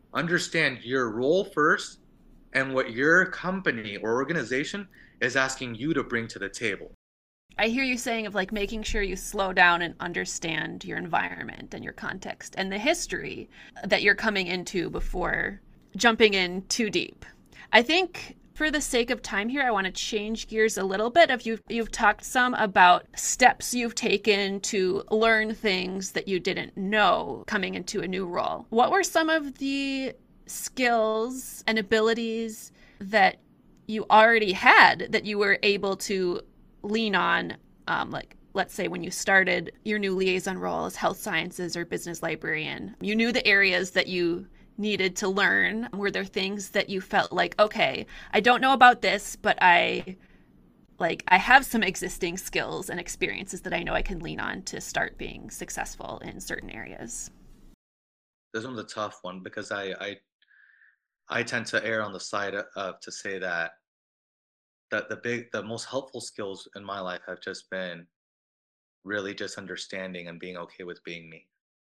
Understand your role first and what your company or organization is asking you to bring to the table. I hear you saying of like making sure you slow down and understand your environment and your context and the history that you're coming into before jumping in too deep. I think for the sake of time here, I want to change gears a little bit. If you've, you've talked some about steps you've taken to learn things that you didn't know coming into a new role. What were some of the skills and abilities that you already had that you were able to lean on, um, like, let's say when you started your new liaison role as health sciences or business librarian, you knew the areas that you needed to learn. Were there things that you felt like, okay, I don't know about this, but I like I have some existing skills and experiences that I know I can lean on to start being successful in certain areas? This one's a tough one because I I, I tend to err on the side of to say that the the big the most helpful skills in my life have just been really just understanding and being okay with being me.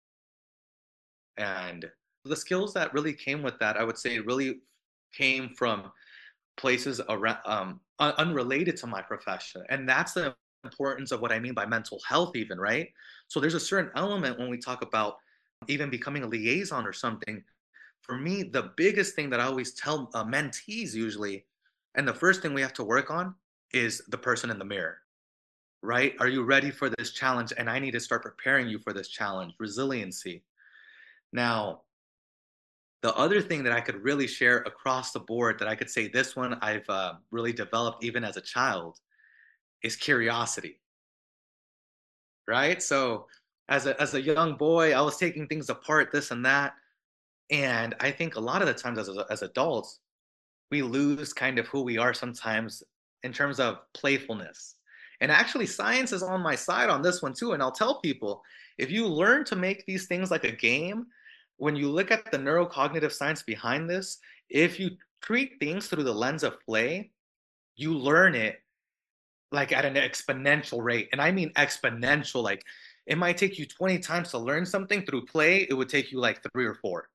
And the skills that really came with that, I would say, really came from places around um, un- unrelated to my profession, and that's the importance of what I mean by mental health, even right. So there's a certain element when we talk about even becoming a liaison or something. For me, the biggest thing that I always tell uh, mentees usually, and the first thing we have to work on is the person in the mirror, right? Are you ready for this challenge? And I need to start preparing you for this challenge, resiliency. Now, the other thing that I could really share across the board that I could say this one I've uh, really developed even as a child is curiosity, right? So as a, as a young boy, I was taking things apart, this and that. And I think a lot of the times as, as adults, we lose kind of who we are sometimes in terms of playfulness. And actually, science is on my side on this one too. And I'll tell people, if you learn to make these things like a game, when you look at the neurocognitive science behind this, if you treat things through the lens of play, you learn it like at an exponential rate. And I mean exponential, like it might take you twenty times to learn something. Through play, it would take you like three or four.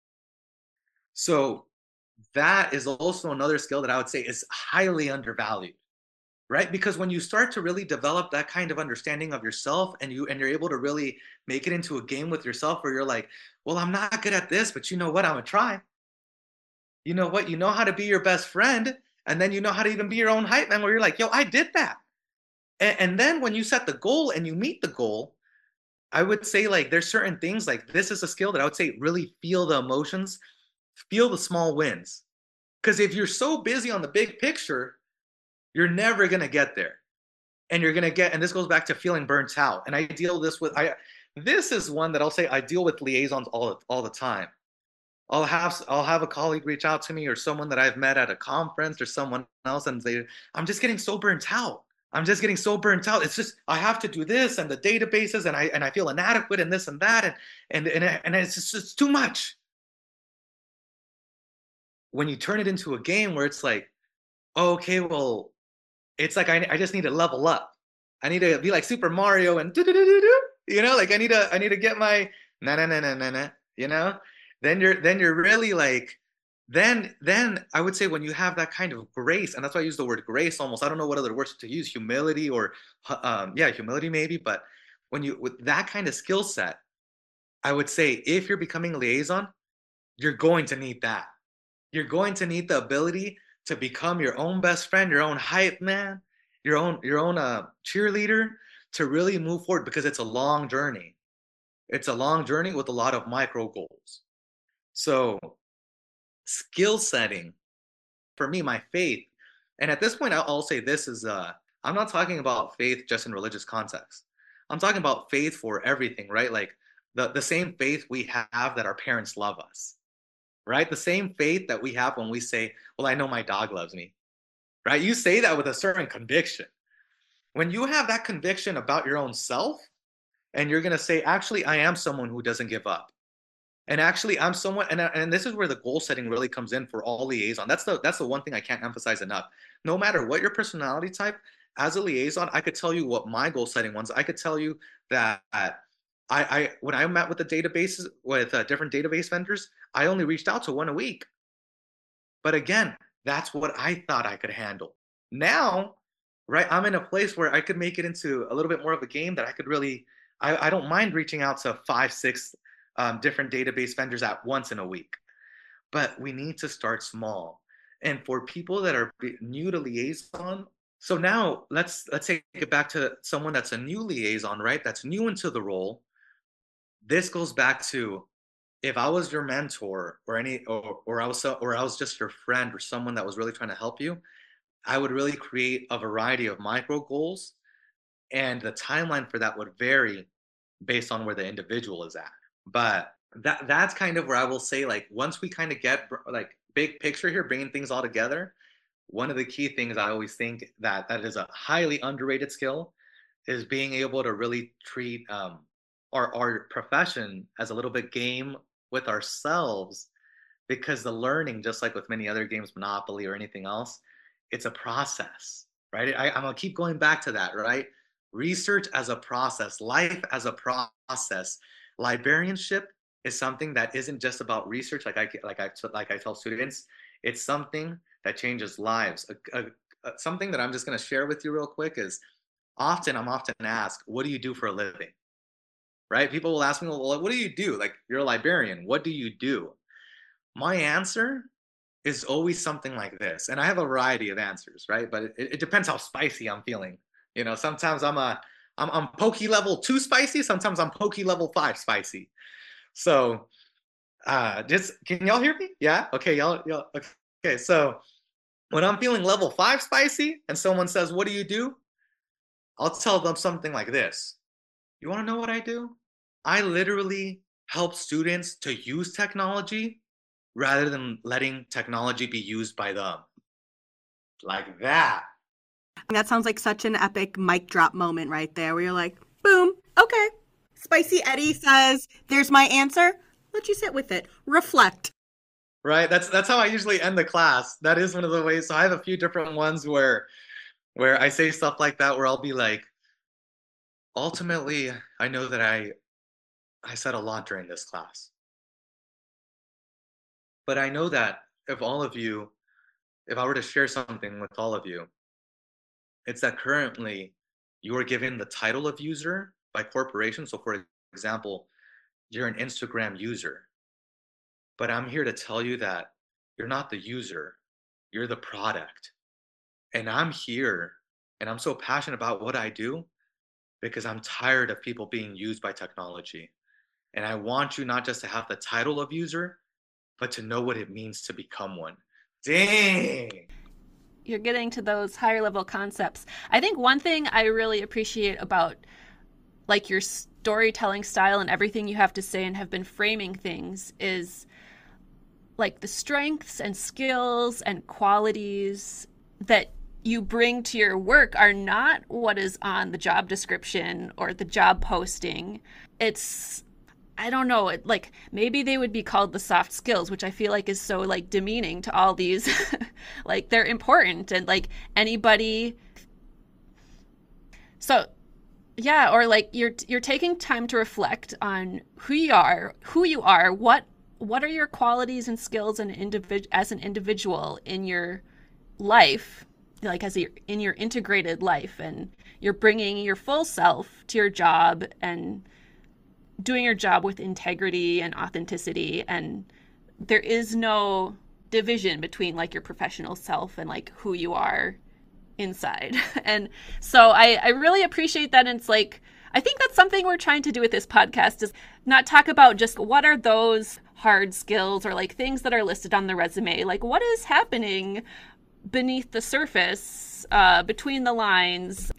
So that is also another skill that I would say is highly undervalued, right? Because when you start to really develop that kind of understanding of yourself and you and you're able to really make it into a game with yourself where you're like, well, I'm not good at this, but you know what? I'm gonna try. You know what? You know how to be your best friend, and then you know how to even be your own hype man where you're like, yo, I did that. And, and then when you set the goal and you meet the goal, I would say like there's certain things like this is a skill that I would say really feel the emotions, feel the small wins. Because if you're so busy on the big picture, you're never gonna get there. And you're gonna get, and this goes back to feeling burnt out. And I deal this with I this is one that I'll say I deal with liaisons all, all the time. I'll have I'll have a colleague reach out to me or someone that I've met at a conference or someone else and say, I'm just getting so burnt out. I'm just getting so burnt out. It's just I have to do this and the databases and I and I feel inadequate and this and that and and and, and it's just it's too much. When you turn it into a game where it's like, oh, okay, well, it's like I, I just need to level up. I need to be like Super Mario and do do do do do. You know, like I need to I need to get my na na na na na na. You know, then you're then you're really like then then I would say when you have that kind of grace, and that's why I use the word grace almost. I don't know what other words to use, humility or um, yeah, humility maybe. But when you with that kind of skill set, I would say if you're becoming a liaison, you're going to need that. You're going to need the ability to become your own best friend, your own hype man, your own your own uh, cheerleader to really move forward because it's a long journey. It's a long journey with a lot of micro goals. So skill setting for me, my faith, and at this point, I'll, I'll say this is uh, I'm not talking about faith just in religious context. I'm talking about faith for everything, right? Like the, the same faith we have that our parents love us, right? The same faith that we have when we say, well, I know my dog loves me, right? You say that with a certain conviction. When you have that conviction about your own self, and you're going to say, actually, I am someone who doesn't give up. And actually, I'm someone, and, and this is where the goal setting really comes in for all liaison. That's the that's the one thing I can't emphasize enough. No matter what your personality type, as a liaison, I could tell you what my goal setting was. I could tell you that I, I when I met with the databases, with uh, different database vendors, I only reached out to one a week. But again, that's what I thought I could handle. Now, right, I'm in a place where I could make it into a little bit more of a game that I could really, I, I don't mind reaching out to five, six um, different database vendors at once in a week. But we need to start small. And for people that are new to liaison, so now let's let's take it back to someone that's a new liaison, right? That's new into the role. This goes back to, if I was your mentor or any or or I was so, or I was just your friend or someone that was really trying to help you, I would really create a variety of micro goals, and the timeline for that would vary based on where the individual is at. But that that's kind of where I will say, like, once we kind of get like big picture here, bringing things all together, one of the key things I always think that that is a highly underrated skill is being able to really treat um, our our profession as a little bit game with ourselves, because the learning, just like with many other games, Monopoly or anything else, it's a process, right? I, I'm gonna keep going back to that, right? Research as a process, life as a process. Librarianship is something that isn't just about research, like I like I like I tell students. It's something that changes lives. A, a, a, something that I'm just gonna share with you real quick is, often I'm often asked, "What do you do for a living?" Right? People will ask me, "Well, what do you do? Like, you're a librarian. What do you do?" My answer is always something like this, and I have a variety of answers, right? But it, it depends how spicy I'm feeling. You know, sometimes I'm a I'm, I'm pokey level two spicy. Sometimes I'm pokey level five spicy. So, uh, just can y'all hear me? Yeah. Okay, y'all. Y'all. Okay. So when I'm feeling level five spicy, and someone says, "What do you do?" I'll tell them something like this. You want to know what I do? I literally help students to use technology rather than letting technology be used by them. Like that. That sounds like such an epic mic drop moment right there, where you're like, boom, okay. Spicy Eddie says, there's my answer. Let you sit with it. Reflect. Right? That's that's how I usually end the class. That is one of the ways. So I have a few different ones where where I say stuff like that, where I'll be like, ultimately, I know that I I said a lot during this class. But I know that if all of you, if I were to share something with all of you, it's that currently you are given the title of user by corporations. So for example, you're an Instagram user, but I'm here to tell you that you're not the user, you're the product. And I'm here and I'm so passionate about what I do because I'm tired of people being used by technology. And I want you not just to have the title of user, but to know what it means to become one. Dang. You're getting to those higher level concepts. I think one thing I really appreciate about like your storytelling style and everything you have to say and have been framing things is like the strengths and skills and qualities that you bring to your work are not what is on the job description or the job posting. It's, I don't know, it, like maybe they would be called the soft skills, which I feel like is so like demeaning to all these. Like they're important and like anybody. So yeah, or like you're you're taking time to reflect on who you are, who you are, what what are your qualities and skills and individ- as an individual in your life, like as a, in your integrated life, and you're bringing your full self to your job and doing your job with integrity and authenticity, and there is no division between like your professional self and like who you are inside. And so I, I really appreciate that. And it's like, I think that's something we're trying to do with this podcast, is not talk about just what are those hard skills or like things that are listed on the resume, like what is happening beneath the surface, uh, between the lines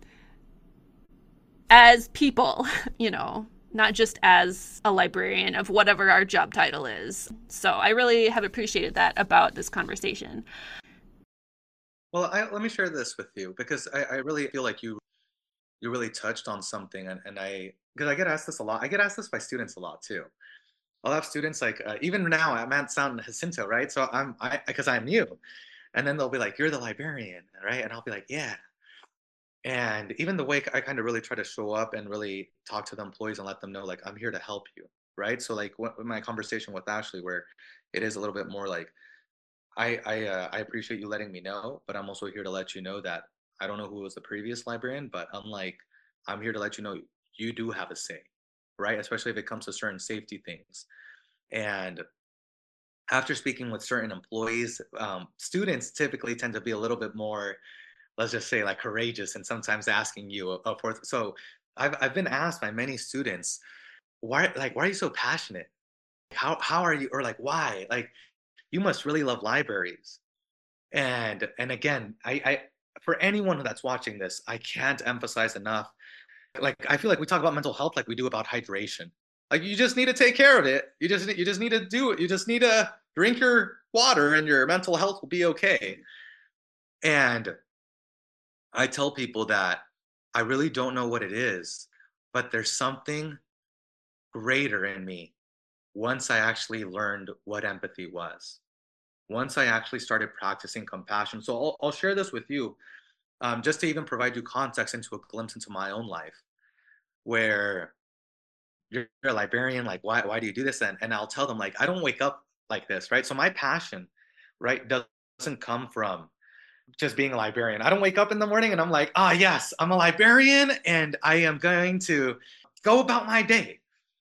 as people, you know, not just as a librarian of whatever our job title is. So I really have appreciated that about this conversation. Well, I, let me share this with you because I, I really feel like you you really touched on something, and, and I because I get asked this a lot. I get asked this by students a lot too. I'll have students like uh, even now at Mount San Jacinto, right? So I'm I because I'm new, and then they'll be like, "You're the librarian, right?" And I'll be like, "Yeah." And even the way I kind of really try to show up and really talk to the employees and let them know, like, I'm here to help you, right? So like what, my conversation with Ashley, where, it is a little bit more like, I I, uh, I appreciate you letting me know, but I'm also here to let you know that I don't know who was the previous librarian, but unlike, I'm here to let you know you do have a say, right? Especially if it comes to certain safety things. And after speaking with certain employees, um, students typically tend to be a little bit more, let's just say, like courageous, and sometimes asking you a fourth. So I've I've been asked by many students, why like why are you so passionate? How how are you, or like why? Like, you must really love libraries. And and again, I, I for anyone that's watching this, I can't emphasize enough. Like, I feel like we talk about mental health like we do about hydration. Like, you just need to take care of it. You just you just need to do it. You just need to drink your water, and your mental health will be okay. And I tell people that I really don't know what it is, but there's something greater in me once I actually learned what empathy was. Once I actually started practicing compassion. So I'll, I'll share this with you, um, just to even provide you context into a glimpse into my own life, where you're, you're a librarian, like, why, why do you do this? And, and I'll tell them, like, I don't wake up like this, right? So my passion, right, doesn't come from just being a librarian. I don't wake up in the morning and I'm like, ah, yes, I'm a librarian and I am going to go about my day.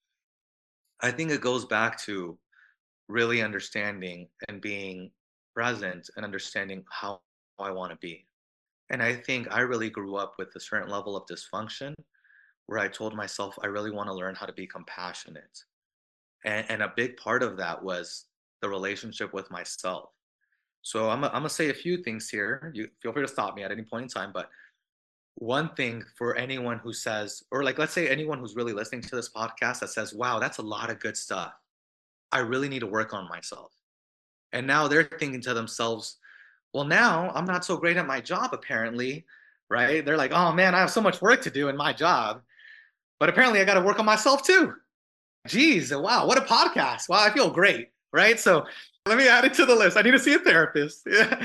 I think it goes back to really understanding and being present and understanding how I want to be. And I think I really grew up with a certain level of dysfunction where I told myself I really want to learn how to be compassionate. And, and a big part of that was the relationship with myself. So I'm, I'm going to say a few things here. You feel free to stop me at any point in time. But one thing for anyone who says, or like, let's say anyone who's really listening to this podcast that says, wow, that's a lot of good stuff. I really need to work on myself. And now they're thinking to themselves, well, now I'm not so great at my job, apparently, right? They're like, oh man, I have so much work to do in my job, but apparently I got to work on myself too. Geez, wow, what a podcast. Wow, I feel great, right? So let me add it to the list. I need to see a therapist. Yeah.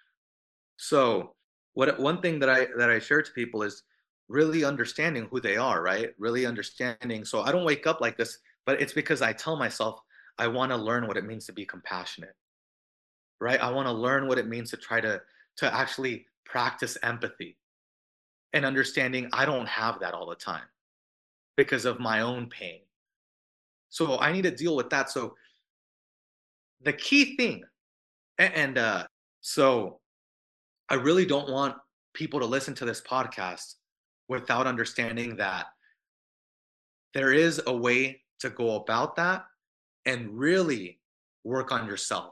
So what one thing that I that I share to people is really understanding who they are, right? Really understanding. So I don't wake up like this, but it's because I tell myself I want to learn what it means to be compassionate, right? I want to learn what it means to try to to actually practice empathy and understanding I don't have that all the time because of my own pain. So I need to deal with that. So the key thing, and uh, so I really don't want people to listen to this podcast without understanding that there is a way to go about that and really work on yourself.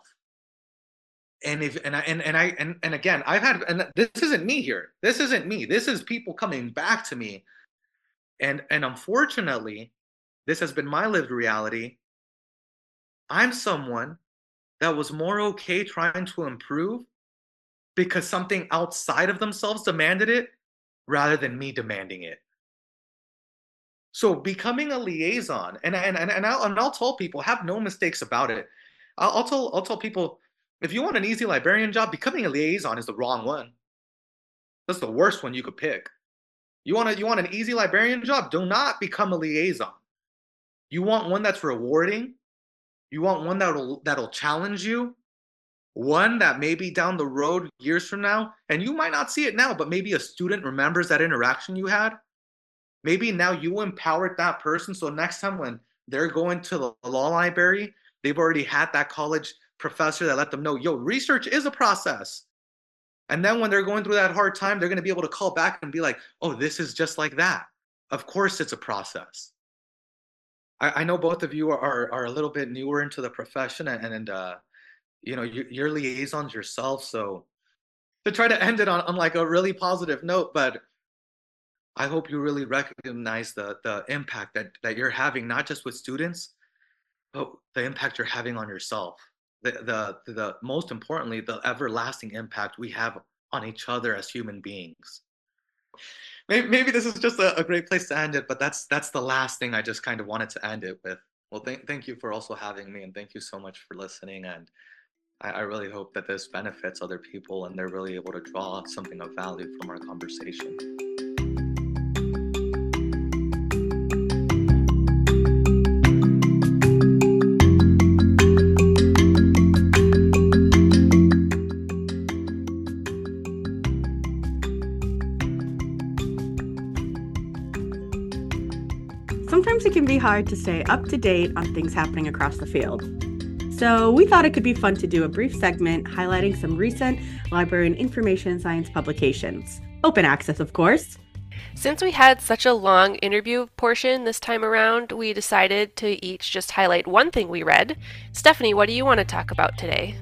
And if and I and, and I and, and again, I've had, and this isn't me here. This isn't me. This is people coming back to me. And and unfortunately, this has been my lived reality. I'm someone that was more okay trying to improve because something outside of themselves demanded it rather than me demanding it. So becoming a liaison, and and and, and, I'll, and I'll tell people, have no mistakes about it. I'll, I'll tell I'll tell people, if you want an easy librarian job, becoming a liaison is the wrong one. That's the worst one you could pick. You want to you want an easy librarian job? Do not become a liaison. You want one that's rewarding. You want one that'll that'll challenge you. One that maybe down the road, years from now, and you might not see it now, but maybe a student remembers that interaction you had. Maybe now you empowered that person, so next time when they're going to the law library, they've already had that college professor that let them know, yo, research is a process. And then when they're going through that hard time, they're going to be able to call back and be like, oh, this is just like that. Of course it's a process. I, I know both of you are, are a little bit newer into the profession, and, and uh, you know, you, you're liaisons yourself. So to try to end it on, on like a really positive note, but I hope you really recognize the, the impact that, that you're having, not just with students, but the impact you're having on yourself. The, the, the most importantly, the everlasting impact we have on each other as human beings. Maybe, maybe this is just a, a great place to end it, but that's that's the last thing I just kind of wanted to end it with. Well, thank, thank you for also having me, and thank you so much for listening. And I, I really hope that this benefits other people and they're really able to draw something of value from our conversation. hard to stay up to date on things happening across the field. So we thought it could be fun to do a brief segment highlighting some recent library and information science publications. Open access, of course. Since we had such a long interview portion this time around, we decided to each just highlight one thing we read. Stephanie, what do you want to talk about today?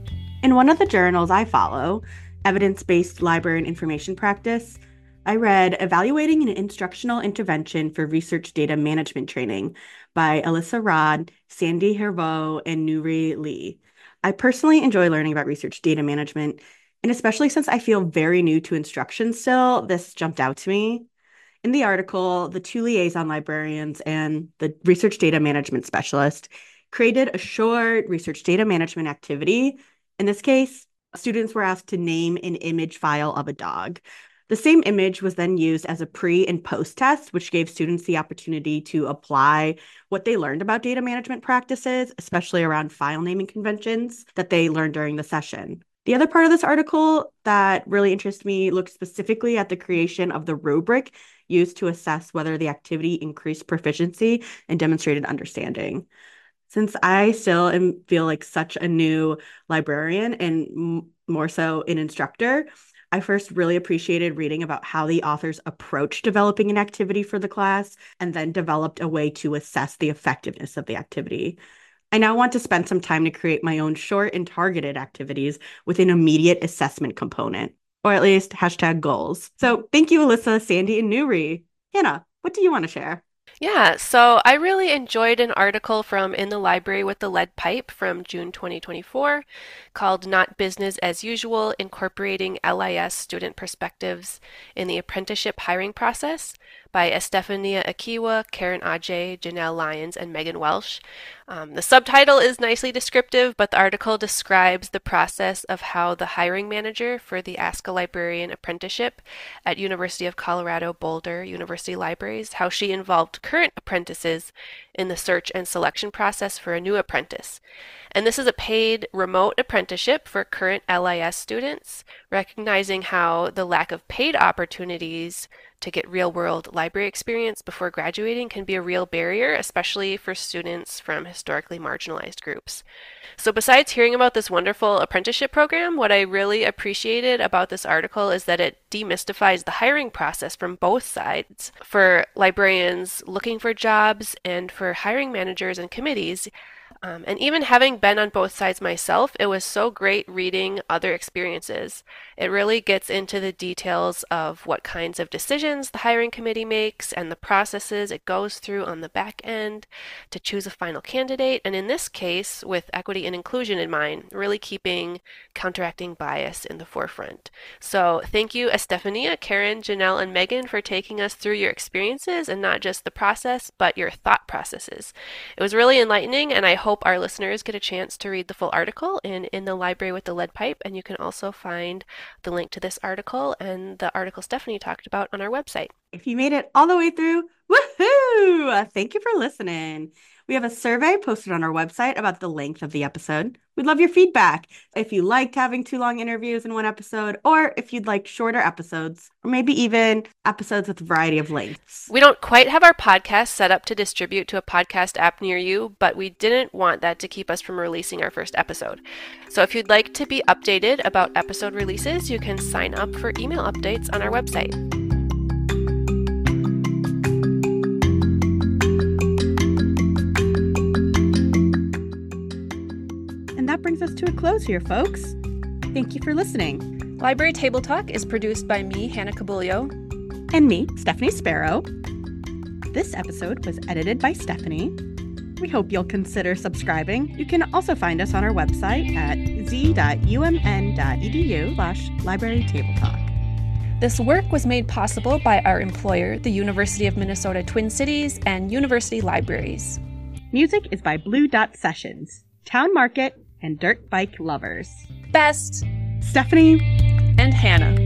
In one of the journals I follow, Evidence-Based Library and Information Practice, I read Evaluating an Instructional Intervention for Research Data Management Training by Alyssa Rod, Sandy Herveau, and Nuri Lee. I personally enjoy learning about research data management, and especially since I feel very new to instruction still, this jumped out to me. In the article, the two liaison librarians and the research data management specialist created a short research data management activity. In this case, students were asked to name an image file of a dog. The same image was then used as a pre and post test, which gave students the opportunity to apply what they learned about data management practices, especially around file naming conventions that they learned during the session. The other part of this article that really interests me looked specifically at the creation of the rubric used to assess whether the activity increased proficiency and demonstrated understanding. Since I still am, feel like such a new librarian and m- more so an instructor, I first really appreciated reading about how the authors approached developing an activity for the class and then developed a way to assess the effectiveness of the activity. I now want to spend some time to create my own short and targeted activities with an immediate assessment component, or at least hashtag goals. So thank you, Alyssa, Sandy, and Nuri. Hannah, what do you want to share? Yeah, so I really enjoyed an article from In the Library with the Lead Pipe from June twenty twenty-four called Not Business as Usual, Incorporating L I S Student Perspectives in the Apprenticeship Hiring Process by Estefania Akiwa, Karen Ajay, Janelle Lyons, and Megan Welsh. Um, the subtitle is nicely descriptive, but the article describes the process of how the hiring manager for the Ask a Librarian apprenticeship at University of Colorado Boulder University Libraries, how she involved current apprentices in the search and selection process for a new apprentice. And this is a paid remote apprenticeship for current L I S students, recognizing how the lack of paid opportunities to get real-world library experience before graduating can be a real barrier, especially for students from historically marginalized groups. So besides hearing about this wonderful apprenticeship program, what I really appreciated about this article is that it demystifies the hiring process from both sides. For librarians looking for jobs and for hiring managers and committees. Um, and even having been on both sides myself, it was so great reading other experiences. It really gets into the details of what kinds of decisions the hiring committee makes and the processes it goes through on the back end to choose a final candidate. And in this case, with equity and inclusion in mind, really keeping counteracting bias in the forefront. So thank you, Estefania, Karen, Janelle, and Megan for taking us through your experiences and not just the process, but your thought processes. It was really enlightening, and I hope our listeners get a chance to read the full article in In the Library with the Lead Pipe, and you can also find the link to this article and the article Stephanie talked about on our website. If you made it all the way through, woohoo! Thank you for listening. We have a survey posted on our website about the length of the episode. We'd love your feedback. If you liked having two long interviews in one episode, or if you'd like shorter episodes, or maybe even episodes with a variety of lengths. We don't quite have our podcast set up to distribute to a podcast app near you, but we didn't want that to keep us from releasing our first episode. So if you'd like to be updated about episode releases, you can sign up for email updates on our website. And that brings us to a close here, folks. Thank you for listening. Library Table Talk is produced by me, Hannah Cabullo. And me, Stephanie Sparrow. This episode was edited by Stephanie. We hope you'll consider subscribing. You can also find us on our website at z.umn.edu slash library table talk. This work was made possible by our employer, the University of Minnesota Twin Cities, and University Libraries. Music is by Blue Dot Sessions, Town Market, and Dirt Bike Lovers. Best, Stephanie and Hannah.